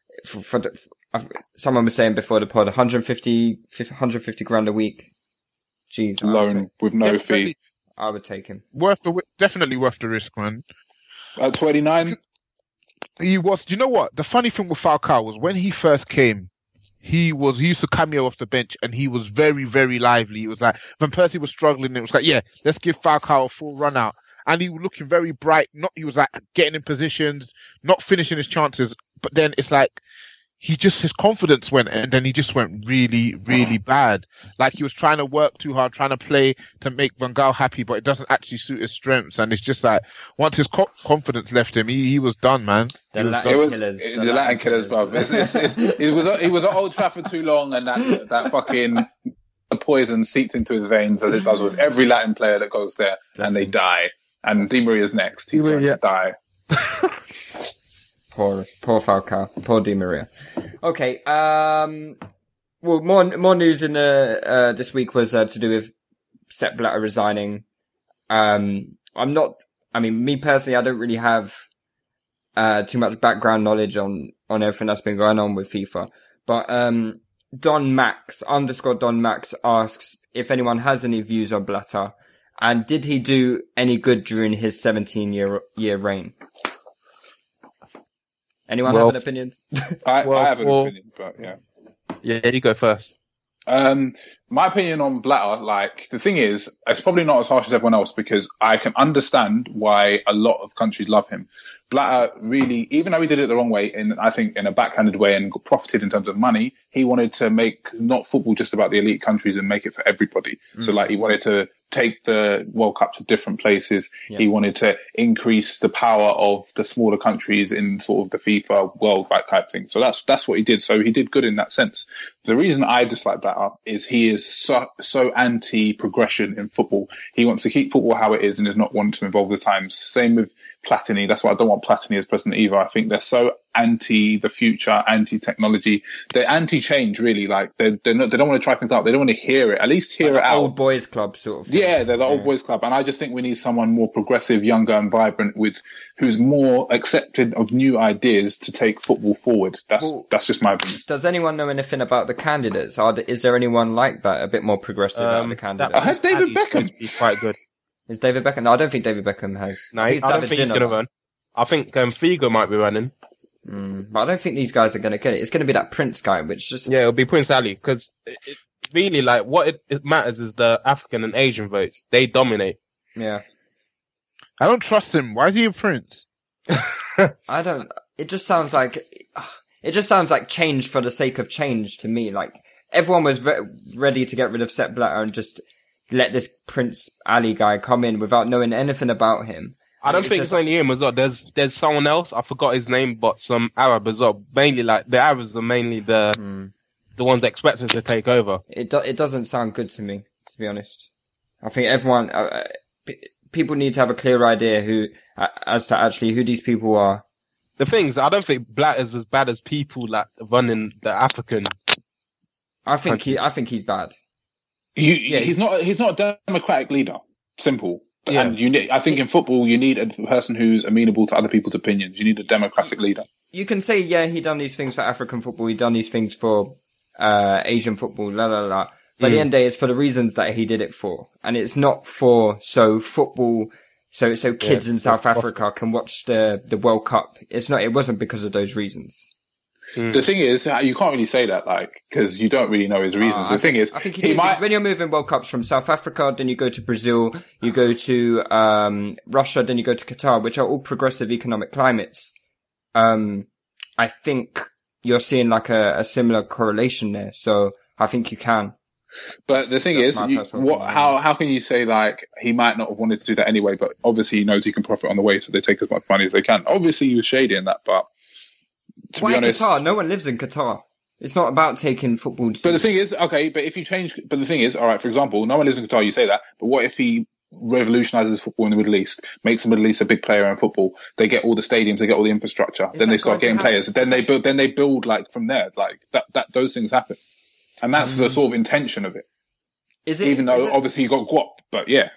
someone was saying before the pod, 150 grand a week. Jeez. Loan with no fee. I would take him. Definitely worth the risk, man. At 29? He was. Do you know what? The funny thing with Falcao was when he first came, he used to cameo off the bench and he was very, very lively. It was like, Van Persie was struggling, it was like, yeah, let's give Falcao a full run out. And he was looking very bright. He was like getting in positions, not finishing his chances. But then it's like, his confidence went, and then he just went really, really bad. Like he was trying to work too hard, trying to play to make Van Gaal happy, but it doesn't actually suit his strengths. And it's just like, once his confidence left him, he was done, man. The Latin killers, bro. He was at Old Trafford too long, and that fucking poison seeped into his veins, as it does with every Latin player that goes there, and they die. And Di Maria's next. He's going to die. Poor Falcao. Poor Di Maria. Okay. Well, more news in this week was to do with Sepp Blatter resigning. Me personally, I don't really have too much background knowledge on everything that's been going on with FIFA. But Don Max asks if anyone has any views on Blatter, and did he do any good during his 17-year reign? Anyone have an opinion? I have an opinion, but yeah. Yeah, you go first. My opinion on Blatter, the thing is, it's probably not as harsh as everyone else because I can understand why a lot of countries love him. Blatter really, even though he did it the wrong way, I think in a backhanded way and profited in terms of money, he wanted to make not football just about the elite countries and make it for everybody. So he wanted to take the World Cup to different places. Yeah. He wanted to increase the power of the smaller countries in sort of the FIFA world type thing. So that's what he did. So he did good in that sense. The reason I dislike Blatter is he is so anti-progression in football. He wants to keep football how it is and is not wanting to involve the times. Same with Platini. That's why I don't want Platini as president either. I think they're so anti the future, anti-technology. They're anti-change, really. They don't want to try things out. They don't want to hear it. At least hear it out. Old boys club sort of. Yeah, they're the old boys club. And I just think we need someone more progressive, younger and vibrant who's more accepted of new ideas to take football forward. That's just my opinion. Does anyone know anything about the candidates? Is there anyone like that, a bit more progressive than the candidates? I heard David Beckham. He's quite good. Is David Beckham? No, I don't think David Beckham has. No, I don't think he's going to run. I think Figo might be running. But I don't think these guys are going to get it. It's going to be that Prince guy, which just... Yeah, it'll be Prince Ali, because really, what it matters is the African and Asian votes. They dominate. Yeah. I don't trust him. Why is he a prince? I don't... It just sounds like change for the sake of change to me. Everyone was ready to get rid of Sepp Blatter and just let this Prince Ali guy come in without knowing anything about him. I don't think it's only him as well. There's someone else. I forgot his name, but some Arab as well. Mainly, like the Arabs are mainly the ones expected to take over. It doesn't sound good to me, to be honest. I think everyone, people need to have a clear idea as to actually who these people are. The thing is, I don't think Blatt is as bad as people like running the African. I think he's bad. He's not a democratic leader. Simple. Yeah. And I think in football, you need a person who's amenable to other people's opinions. You need a democratic leader. You can say, yeah, he done these things for African football. He done these things for Asian football. But at the end of the day, it's for the reasons that he did it for, and it's not for football. So kids in South Africa can watch the World Cup. It wasn't because of those reasons. The thing is, you can't really say that, because you don't really know his reasons. I think when you're moving World Cups from South Africa, then you go to Brazil, you go to Russia, then you go to Qatar, which are all progressive economic climates. I think you're seeing like a similar correlation there. So I think you can. But the thing is, how can you say he might not have wanted to do that anyway, but obviously he knows he can profit on the way, so they take as much money as they can. Obviously he was shady in that, but to be honest, Qatar? No one lives in Qatar. It's not about taking football. But the thing is, all right, for example, no one lives in Qatar, you say that, but what if he revolutionizes football in the Middle East, makes the Middle East a big player in football, they get all the stadiums, they get all the infrastructure, then they start getting players, then they build from there, that those things happen. And that's the sort of intention of it. Even though obviously you got guap, but yeah.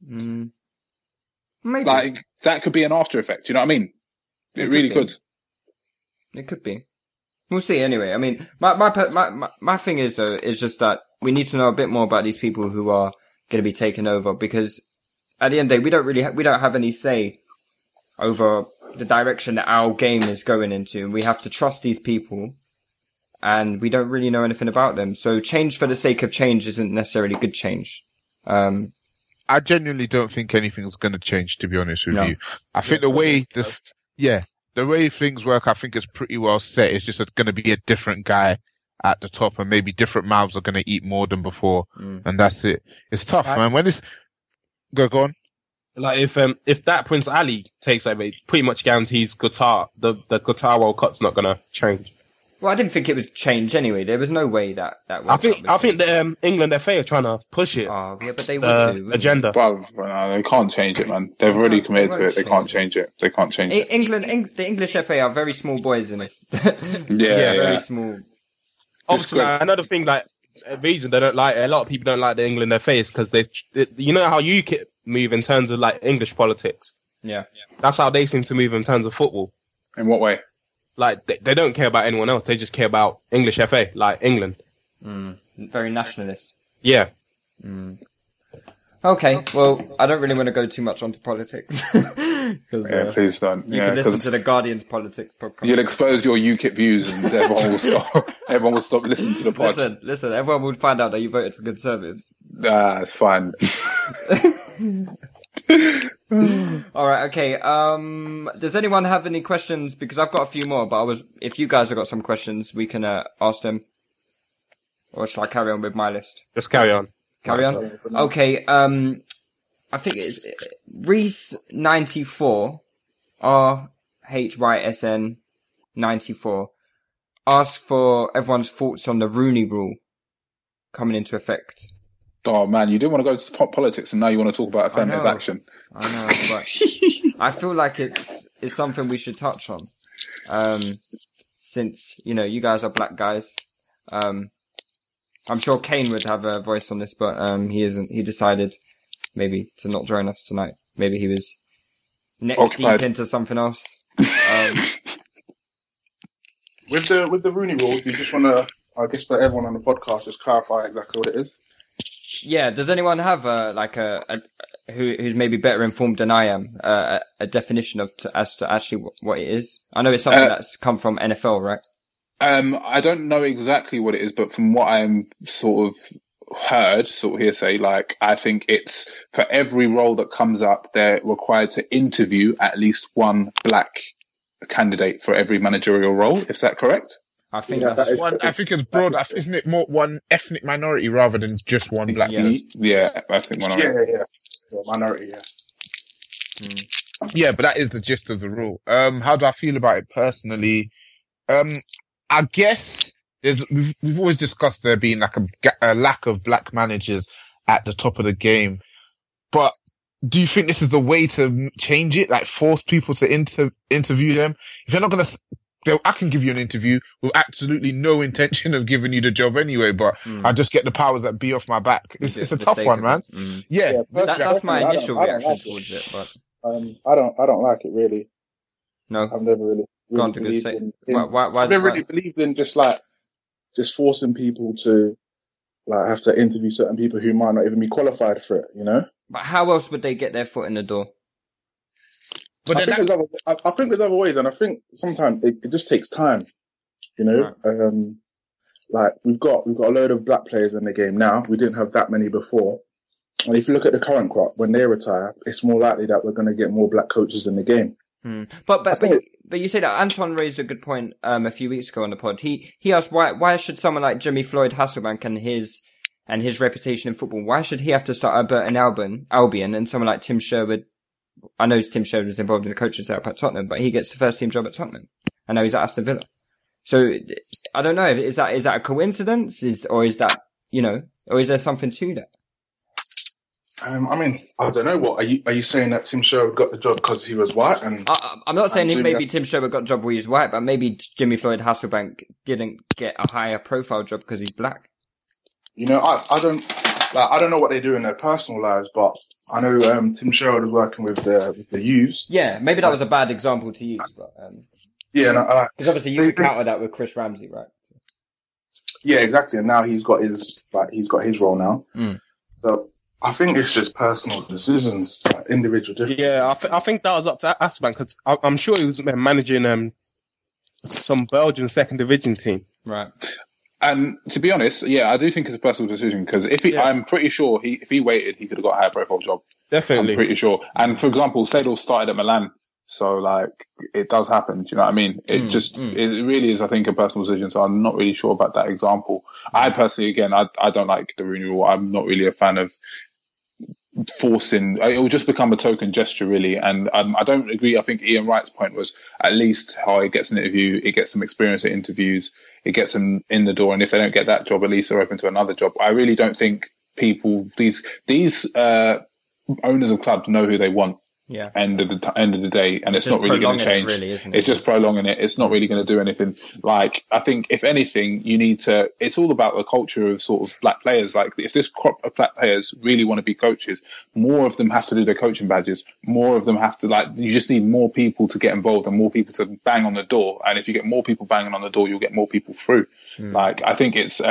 Maybe. That could be an after effect, you know what I mean? It really could. It could be. We'll see anyway. I mean, my thing is though, is just that we need to know a bit more about these people who are going to be taken over, because at the end of the day, we don't have any say over the direction that our game is going into. We have to trust these people, and we don't really know anything about them. So change for the sake of change isn't necessarily good change. I genuinely don't think anything's going to change, to be honest with you. I think the way things work, I think it's pretty well set. It's just going to be a different guy at the top, and maybe different mouths are going to eat more than before, and that's it. It's tough, man. When it's go on. Like if that Prince Ali takes over, it pretty much guarantees Qatar. The Qatar World Cup's not going to change. Well, I didn't think it would change anyway. There was no way that was. I think the England FA are trying to push it. Oh, yeah, but they would do agenda. But they can't change it, man. They've already committed to it. They can't change it. They can't change it. The English FA are very small boys in this. Very small. Obviously, another thing, a reason they don't like it, a lot of people don't like the England FA is because you know how UKIP move in terms of English politics. Yeah, that's how they seem to move in terms of football. In what way? They don't care about anyone else. They just care about English FA, England. Very nationalist. Yeah. Okay, well, I don't really want to go too much onto politics. Please don't. You can listen to the Guardian's politics podcast. You'll expose your UKIP views, and everyone will stop. Everyone will stop listening to the podcast. Listen. Everyone will find out that you voted for Conservatives. It's fine. All right. Okay. Does anyone have any questions? Because I've got a few more, but if you guys have got some questions, we can ask them. Or shall I carry on with my list? Just carry on. Carry on. Okay. I think it's Reese 94, RHYSN 94, asked for everyone's thoughts on the Rooney Rule coming into effect. Oh man, you didn't want to go to politics, and now you want to talk about affirmative action. I know, but I feel like it's something we should touch on. Since you guys are black guys. I'm sure Kane would have a voice on this, but he isn't. He decided maybe to not join us tonight. Maybe he was neck deep into something else. With the Rooney Rule, you just want to, I guess, for everyone on the podcast, just clarify exactly what it is. Yeah. Does anyone have who's maybe better informed than I am a definition as to actually what it is? I know it's something that's come from NFL, right? I don't know exactly what it is, but from what I'm sort of heard, sort of hearsay, I think it's for every role that comes up, they're required to interview at least one black candidate for every managerial role. Is that correct? I think that's one. I think it's broad. Isn't it more one ethnic minority rather than just one black? Yeah, I think minority. Yeah, minority. Yeah. Yeah, but that is the gist of the rule. How do I feel about it personally? I guess we've always discussed there being like a lack of black managers at the top of the game. But do you think this is a way to change it? Like force people to interview them? If you're not going to, I can give you an interview with absolutely no intention of giving you the job anyway, but I just get the powers that be off my back. It's a tough one, man. Yeah. That's my initial reaction towards it, but. I don't like it really. No, I've never really believed in. I've never really believed in just forcing people to have to interview certain people who might not even be qualified for it. You know. But how else would they get their foot in the door? But I think there's other ways, and I think sometimes it just takes time. You know, right. We've got a load of black players in the game now. We didn't have that many before. And if you look at the current crop, when they retire, it's more likely that we're going to get more black coaches in the game. But you say that Anton raised a good point a few weeks ago on the pod. He asked why should someone like Jimmy Floyd Hasselbank and his reputation in football, why should he have to start Burton Albion and someone like Tim Sherwood? I know Tim Sherwood was involved in the coaching setup at Tottenham, but he gets the first team job at Tottenham. I know he's at Aston Villa. So I don't know, is that a coincidence? Or is there something to that? I mean, I don't know. What are you saying that Tim Sherwood got the job because he was white? And I'm not saying maybe Tim Sherwood got the job because he was white, but maybe Jimmy Floyd Hasselbank didn't get a higher profile job because he's black. You know, I don't know what they do in their personal lives, but I know Tim Sherwood was working with the youths. Yeah, maybe that was a bad example to use, but yeah, because obviously you could counter that with Chris Ramsey, right? Yeah, exactly. And now he's got his role now. So. I think it's just personal decisions, individual differences. Yeah, I think that was up to Hasselbank because I'm sure he was managing some Belgian second division team. Right. And to be honest, yeah, I do think it's a personal decision because I'm pretty sure if he waited, he could have got a higher profile job. Definitely. I'm pretty sure. And for example, Seedorf started at Milan. So it does happen. Do you know what I mean? It really is, I think, a personal decision. So I'm not really sure about that example. I personally, again, I don't like the Rooney Rule. I'm not really a fan of forcing. It will just become a token gesture, really. And I don't agree. I think Ian Wright's point was at least how it gets an interview, it gets some experience at interviews, it gets them in the door. And if they don't get that job, at least they're open to another job. I really don't think these owners of clubs know who they want. Yeah. End of the day, and it's not really going to change. Really, isn't it? It's just prolonging it. It's not really going to do anything. I think if anything, you need to. It's all about the culture of sort of black players. Like if this crop of black players really want to be coaches, more of them have to do their coaching badges. More of them have to you just need more people to get involved and more people to bang on the door. And if you get more people banging on the door, you'll get more people through. I think it's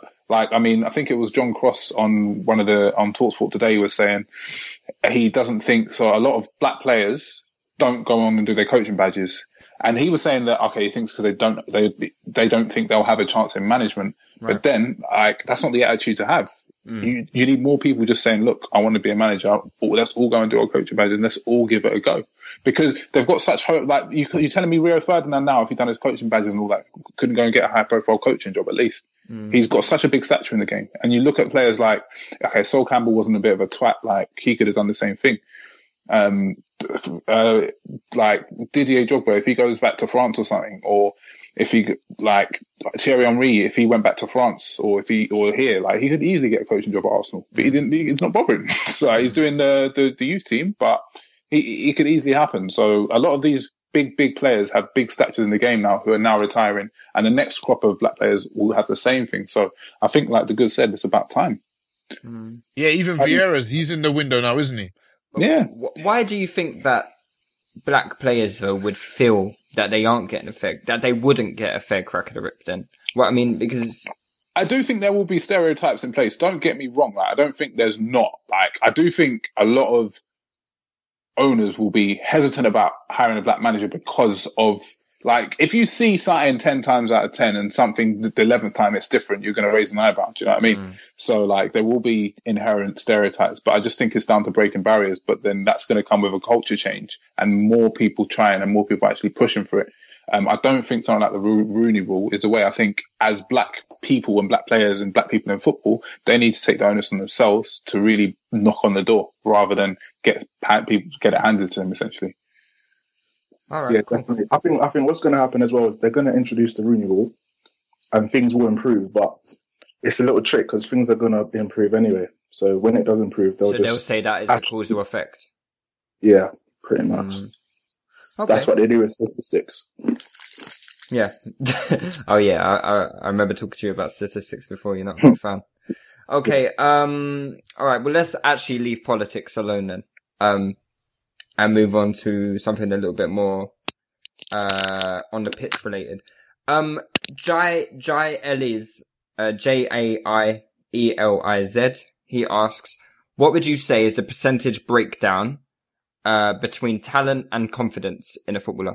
I think it was John Cross on on TalkSport today was saying he doesn't think so. A lot of black players don't go on and do their coaching badges, and he was saying that he thinks because they don't think they'll have a chance in management. Right. But then that's not the attitude to have. You need more people just saying, look, I want to be a manager. Let's all go and do our coaching badge and let's all give it a go. Because they've got such hope. You're telling me Rio Ferdinand now, if he'd done his coaching badges and all that, couldn't go and get a high profile coaching job at least. He's got such a big stature in the game. And you look at players Sol Campbell wasn't a bit of a twat, he could have done the same thing. Didier Drogba, if he goes back to France or something, or if he Thierry Henry, if he went back to France or here, he could easily get a coaching job at Arsenal, but he didn't. He's not bothering. So he's doing the youth team, but it could easily happen. So a lot of these big players have big statures in the game now who are now retiring, and the next crop of black players will have the same thing. So I think, like the good said, it's about time. Yeah, even Vieira's, he's in the window now, isn't he? Yeah. Why do you think that black players though would feel that they aren't getting that they wouldn't get a fair crack at the whip then? Well, I mean, because I do think there will be stereotypes in place. Don't get me wrong. I don't think there's not. I do think a lot of owners will be hesitant about hiring a black manager because of if you see something 10 times out of 10 and something the 11th time it's different, you're going to raise an eyebrow. Do you know what I mean? So there will be inherent stereotypes, but I just think it's down to breaking barriers. But then that's going to come with a culture change and more people trying and more people actually pushing for it. I don't think something like the Rooney Rule is a way. I think as black people and black players and black people in football, they need to take the onus on themselves to really knock on the door rather than get it handed to them, essentially. All right. Yeah, Cool. definitely. I think what's going to happen as well is they're going to introduce the Rooney Rule, and things will improve. But it's a little trick because things are going to improve anyway. So when it does improve, they'll say that is a causal effect. Yeah, pretty much. Okay. That's what they do with statistics. Yeah. Oh yeah, I remember talking to you about statistics before. You're not a big fan. Okay. All right. Well, let's actually leave politics alone then. And move on to something a little bit more on the pitch related. Jai Eliz, Jaieliz. He asks, what would you say is the percentage breakdown between talent and confidence in a footballer?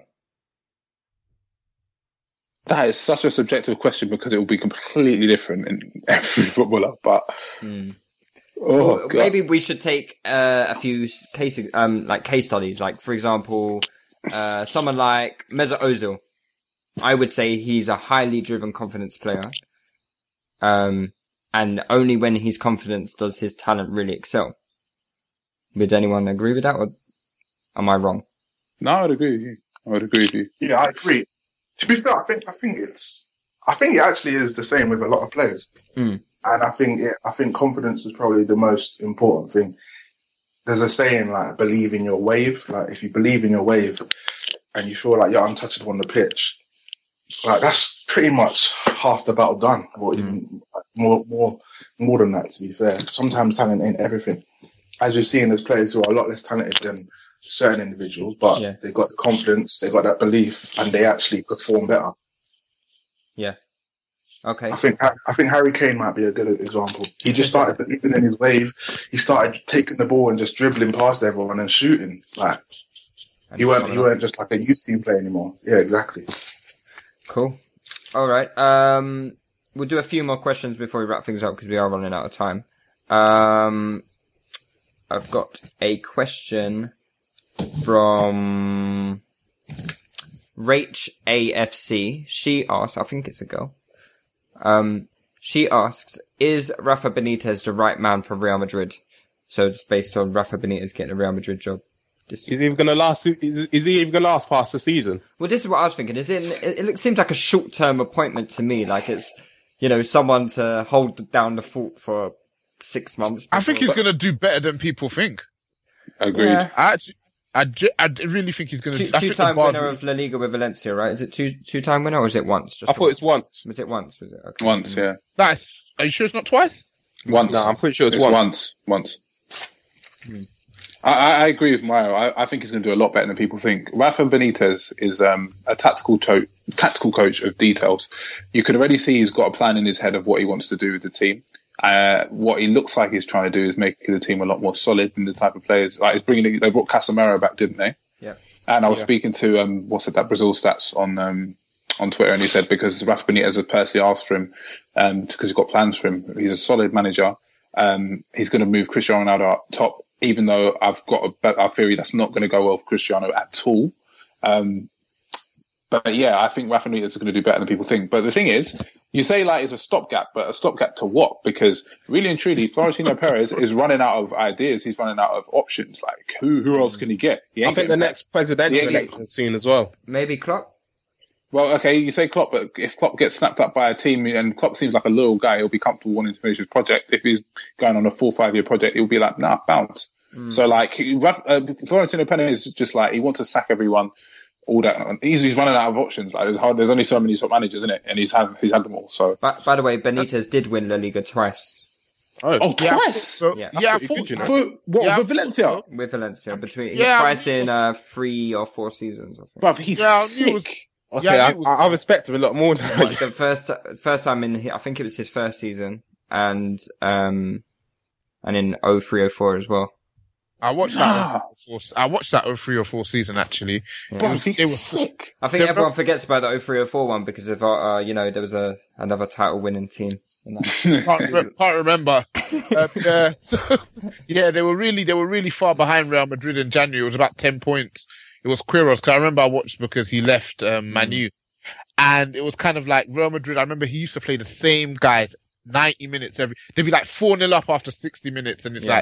That is such a subjective question because it will be completely different in every footballer. But Well, maybe we should take a few cases, like case studies. Like for example, someone like Mesut Ozil. I would say he's a highly driven confidence player. And only when he's confident does his talent really excel. Would anyone agree with that, or am I wrong? No, I would agree with you. Yeah, I agree. To be fair, I think it actually is the same with a lot of players. And I think confidence is probably the most important thing. There's a saying like, believe in your wave. Like if you believe in your wave and you feel like you're untouchable on the pitch, like that's pretty much half the battle done, or even more than that, to be fair. Sometimes talent ain't everything. As you're seeing, there's players who are a lot less talented than certain individuals, but they got the confidence, they got that belief, and they actually perform better. Yeah. Okay. I think Harry Kane might be a good example. He just started believing in his wave. He started taking the ball and just dribbling past everyone and shooting. Like he weren't just like a youth team player anymore. Yeah, exactly. Cool. All right. We'll do a few more questions before we wrap things up because we are running out of time. I've got a question from Rach AFC. She asks, I think it's a girl. She asks, is Rafa Benitez the right man for Real Madrid? So it's based on Rafa Benitez getting a Real Madrid job. Is he even going to last? Is he even going to last past the season? Well, this is what I was thinking. It seems like a short-term appointment to me. Like it's, someone to hold down the fort for 6 months. I think he's going to do better than people think. Agreed. Yeah. I really think he's going to. Two-time winner of La Liga with Valencia, right? Is it two-time winner or is it once? I thought it's once. Was it once? Was it? Okay. Once, yeah. Nice. Are you sure it's not twice? Once. No, I'm pretty sure it's once. I agree with Mario. I think he's going to do a lot better than people think. Rafa Benitez is a tactical coach of details. You can already see he's got a plan in his head of what he wants to do with the team. What he looks like he's trying to do is make the team a lot more solid than the type of players. Like they brought Casemiro back, didn't they? Yeah. And I was speaking to that Brazil Stats on Twitter, and he said because Rafa Benitez had personally asked for him because he's got plans for him. He's a solid manager. He's going to move Cristiano Ronaldo up top, even though I've got a theory that's not going to go well for Cristiano at all. But yeah, I think Rafa Benitez is going to do better than people think. But the thing is, you say like it's a stopgap, but a stopgap to what? Because really and truly, Florentino Perez is running out of ideas. He's running out of options. Like who else can he get? I think the next presidential election soon as well. Maybe Klopp. Well, okay, you say Klopp, but if Klopp gets snapped up by a team, and Klopp seems like a loyal guy, he'll be comfortable wanting to finish his project. If he's going on a 4 or 5 year project, he'll be like, nah, bounce. So like, Florentino Perez is just like, he wants to sack everyone. All that, he's running out of options. Like there's only so many top managers in it, and he's had them all. So, by the way, Benitez did win La Liga twice. Oh, twice! So, Yeah. yeah, With Valencia? With Valencia, twice in 3 or 4 seasons, I think. Bruv, he's sick. Okay, I respect him a lot more now. Like the first time I think it was his first season, and in 03-04 as well. I watched that 03-04 season actually. Bruv, he's sick. I think everyone forgets about the 03-04 one because of there was another title winning team. Can't remember. They were really far behind Real Madrid in January. It was about 10 points. It was Queiroz, because I remember I watched because he left Man U. And it was kind of like Real Madrid. I remember he used to play the same guys 90 minutes they'd be like 4-0 up after 60 minutes. And it's like,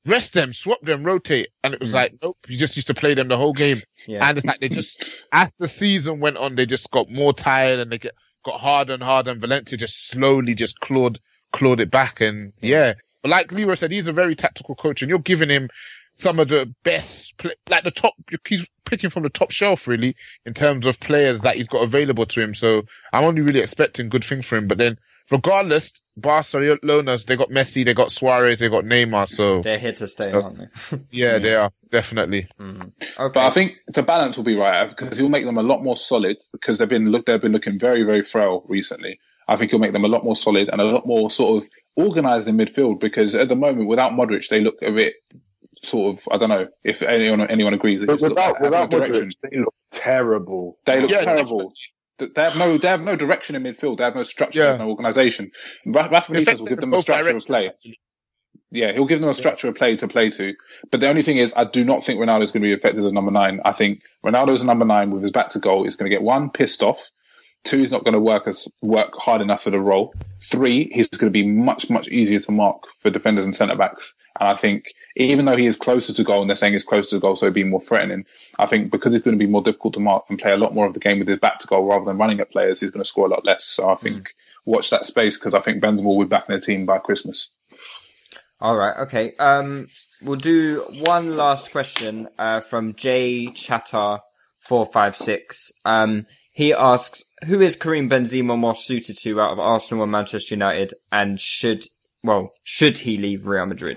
rest them, swap them, rotate. And it was like, nope, you just used to play them the whole game. Yeah. And it's like as the season went on, they just got more tired and got harder and harder, and Valencia just slowly just clawed it back. And yeah. But like Leroy said, he's a very tactical coach, and you're giving him some of the best, like the top, he's picking from the top shelf really, in terms of players that he's got available to him. So I'm only really expecting good things for him. But then, regardless, Barcelona, they got Messi, they got Suarez, they got Neymar, so they're here to stay, aren't they? Yeah, they are, definitely. Okay. But I think the balance will be right, because he'll make them a lot more solid, because they've been looking very, very frail recently. I think he'll make them a lot more solid and a lot more sort of organised in midfield, because at the moment, without Modric, they look a bit sort of, I don't know if anyone agrees. They just without no direction. Modric, they look terrible. They look terrible. Definitely. They have no direction in midfield. They have no structure. They have no organisation. Rafa Benitez will give them a structure of play. Yeah, he'll give them a structure of play to. But the only thing is, I do not think Ronaldo's going to be effective as number 9. I think Ronaldo's number 9 with his back to goal is going to get 1, pissed off. 2, he's not going to work hard enough for the role. 3, he's going to be much, much easier to mark for defenders and centre backs. And I think even though he is closer to goal, and they're saying he's closer to goal, so he'd be more threatening, I think because he's going to be more difficult to mark and play a lot more of the game with his back to goal rather than running at players, he's going to score a lot less. So I think watch that space, because I think Benzema will be back in the team by Christmas. All right. Okay. We'll do one last question from J Chatter 456. He asks, who is Karim Benzema more suited to out of Arsenal and Manchester United, and should he leave Real Madrid?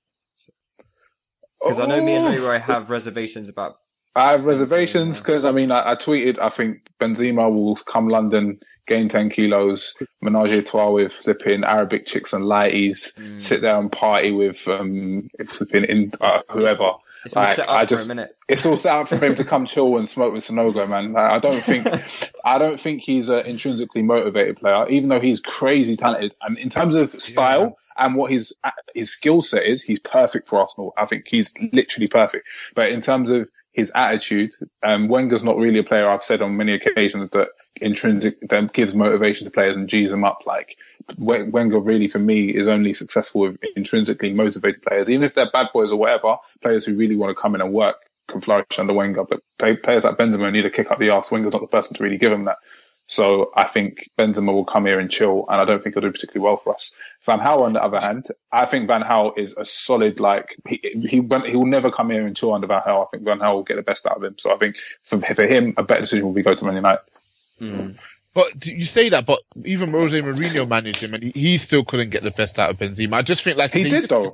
Because I know me and Leroy have reservations about... I have reservations because, I tweeted, I think Benzema will come London, gain 10 kilos, menage a trois with flipping Arabic chicks and lighties, sit there and party with flipping whoever. It's all set up for a minute. It's all set up for him to come chill and smoke with Sonogo, man. I don't think he's an intrinsically motivated player, even though he's crazy talented. And in terms of style and what his skill set is, he's perfect for Arsenal. I think he's literally perfect. But in terms of his attitude, Wenger's not really a player. I've said on many occasions that that gives motivation to players and G's them up. Like Wenger really, for me, is only successful with intrinsically motivated players. Even if they're bad boys or whatever, players who really want to come in and work can flourish under Wenger. But players like Benzema need to kick up the arse. Wenger's not the person to really give them that. So I think Benzema will come here and chill, and I don't think he'll do particularly well for us. Van Gaal, on the other hand, I think Van Gaal is a solid, he'll never come here and chill under Van Gaal. I think Van Gaal will get the best out of him. So I think for him, a better decision will be go to Man United. But you say that, but even Jose Mourinho managed him, and he still couldn't get the best out of Benzema. I just think he did though.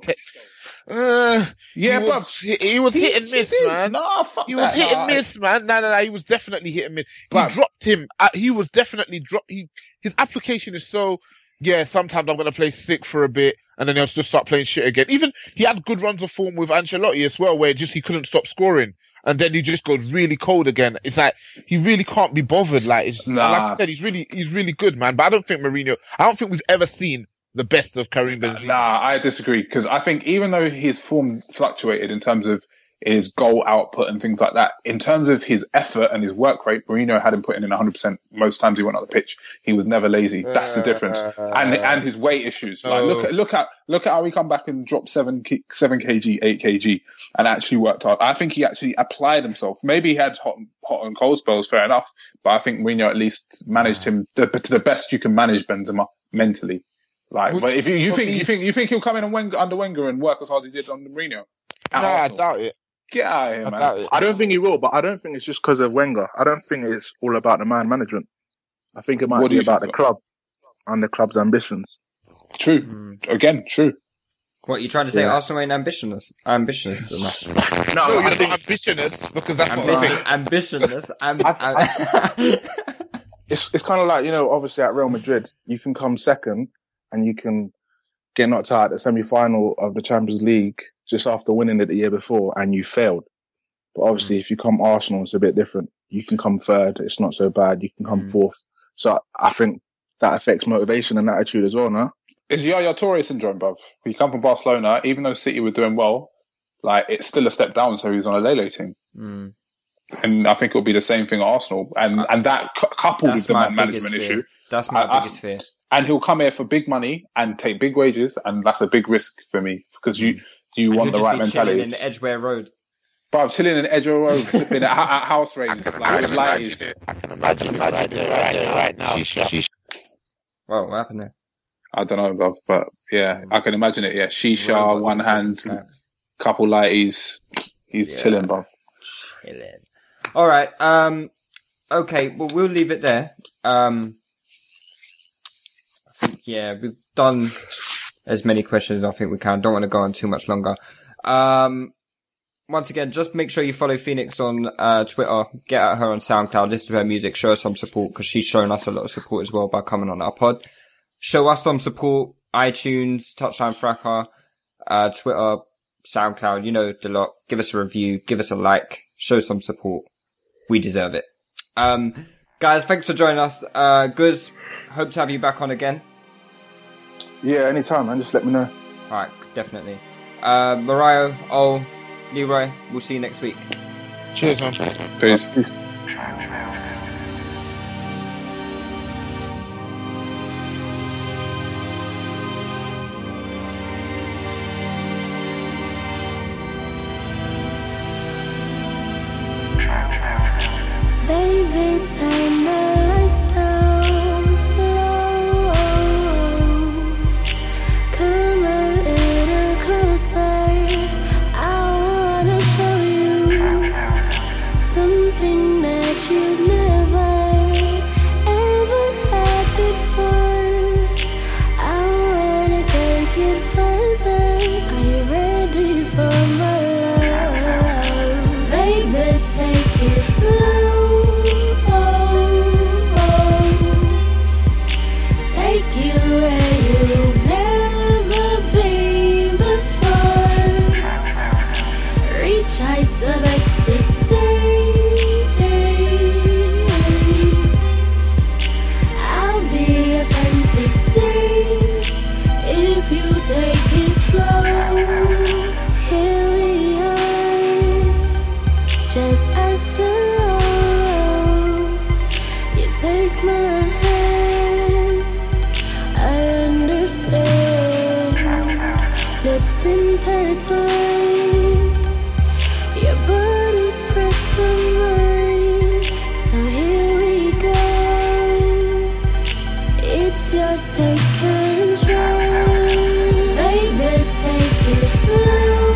He was hit and miss, man. He was hit and miss, man. No, he was definitely hit and miss. He dropped him. He was definitely dropped. His application is so, sometimes I'm going to play sick for a bit, and then he'll just start playing shit again. Even, he had good runs of form with Ancelotti as well, where he couldn't stop scoring. And then he just goes really cold again. It's like, he really can't be bothered. Like I said, he's really good, man. But I don't think we've ever seen the best of Karim Benzema. I disagree, because I think even though his form fluctuated in terms of his goal output and things like that, in terms of his effort and his work rate, Mourinho had him putting in 100% most times he went on the pitch. He was never lazy. That's the difference. And his weight issues. Like, look at how he come back and dropped 7 kg, 8 kg, and actually worked hard. I think he actually applied himself. Maybe he had hot and cold spells, fair enough, but I think Mourinho at least managed him to the best you can manage Benzema mentally. But if you think he'll come in under Wenger and work as hard as he did under Mourinho? I doubt it. Get out of here, man. I don't think he will, but I don't think it's just because of Wenger. I don't think it's all about the man management. I think it might be about the club and the club's ambitions. True. Again, true. What, you trying to say Arsenal ain't ambitious enough? No, you're not ambitious, because that's what I'm saying. Ambitious. It's kind of like, obviously at Real Madrid, you can come second and you can get knocked out at the semi-final of the Champions League just after winning it the year before, and you failed. But obviously, if you come Arsenal, it's a bit different. You can come third. It's not so bad. You can come fourth. So I think that affects motivation and attitude as well, no? It's Yaya Toure syndrome, bruv. You come from Barcelona, even though City were doing well, it's still a step down, so he's on a Lele team. And I think it'll be the same thing at Arsenal. And that coupled with the management issue. That's my biggest fear. And he'll come here for big money and take big wages, and that's a big risk for me, because Do you And want he'll the just right be chilling mentalities? in Edgware Road. Bro, chilling in Edgware Road, flipping at house raves, like with lighties. I can imagine it right there, right now. Whoa, what happened there? I don't know, bro, but yeah, I can imagine it. Yeah, shisha, Robots one and hand, slap. couple lighties. He's chilling, bro. Chilling. All right. Okay. Well, we'll leave it there. I think, yeah, we've done as many questions as I think we can. Don't want to go on too much longer. Once again, just make sure you follow Phoenix on Twitter. Get at her on SoundCloud. Listen to her music. Show her some support because she's shown us a lot of support as well by coming on our pod. Show us some support. iTunes, Touchdown Fracas, Twitter, SoundCloud. You know the lot. Give us a review. Give us a like. Show some support. We deserve it. Guys, thanks for joining us. Guz, hope to have you back on again. Yeah, anytime, man. Just let me know. All right, definitely. Mariah, Leroy, we'll see you next week. Cheers, man. Peace. Baby, turn the lights down low. Come a little closer. I wanna show you something that you've never ever had before. I wanna take it further. Are you ready for my love? Baby, take it slow. Take you where you've never been before. Reach heights of ecstasy. I'll be a fantasy if you take it slow. Here we are, just us alone. You take my hand, I understand. Lips intertwined, your body's pressed to mine. So here we go. It's yours, take control. Baby, take it slow.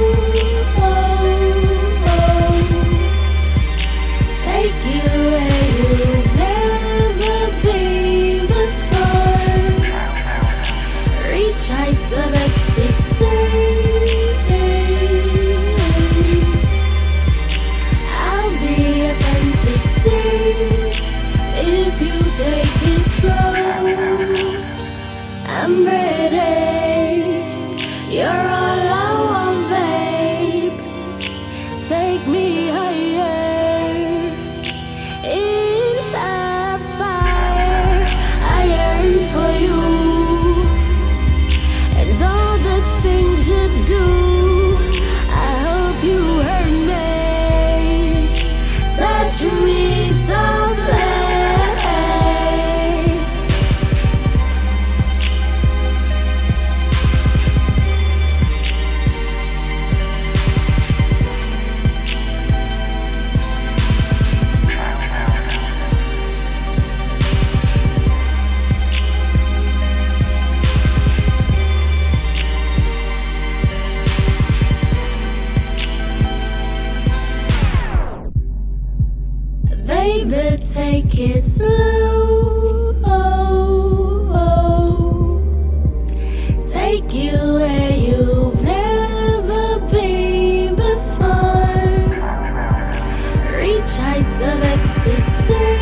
Take you where you've never been before. Reach heights of ecstasy. I'll be a fantasy if you take it slow. I'm ready. You're all I want, babe. Take me higher. In love's fire, I yearn for you. And all the things you do, I hope you heard me. Touch me softly. Baby, take it slow. Take you where you've never been before. Reach heights of ecstasy.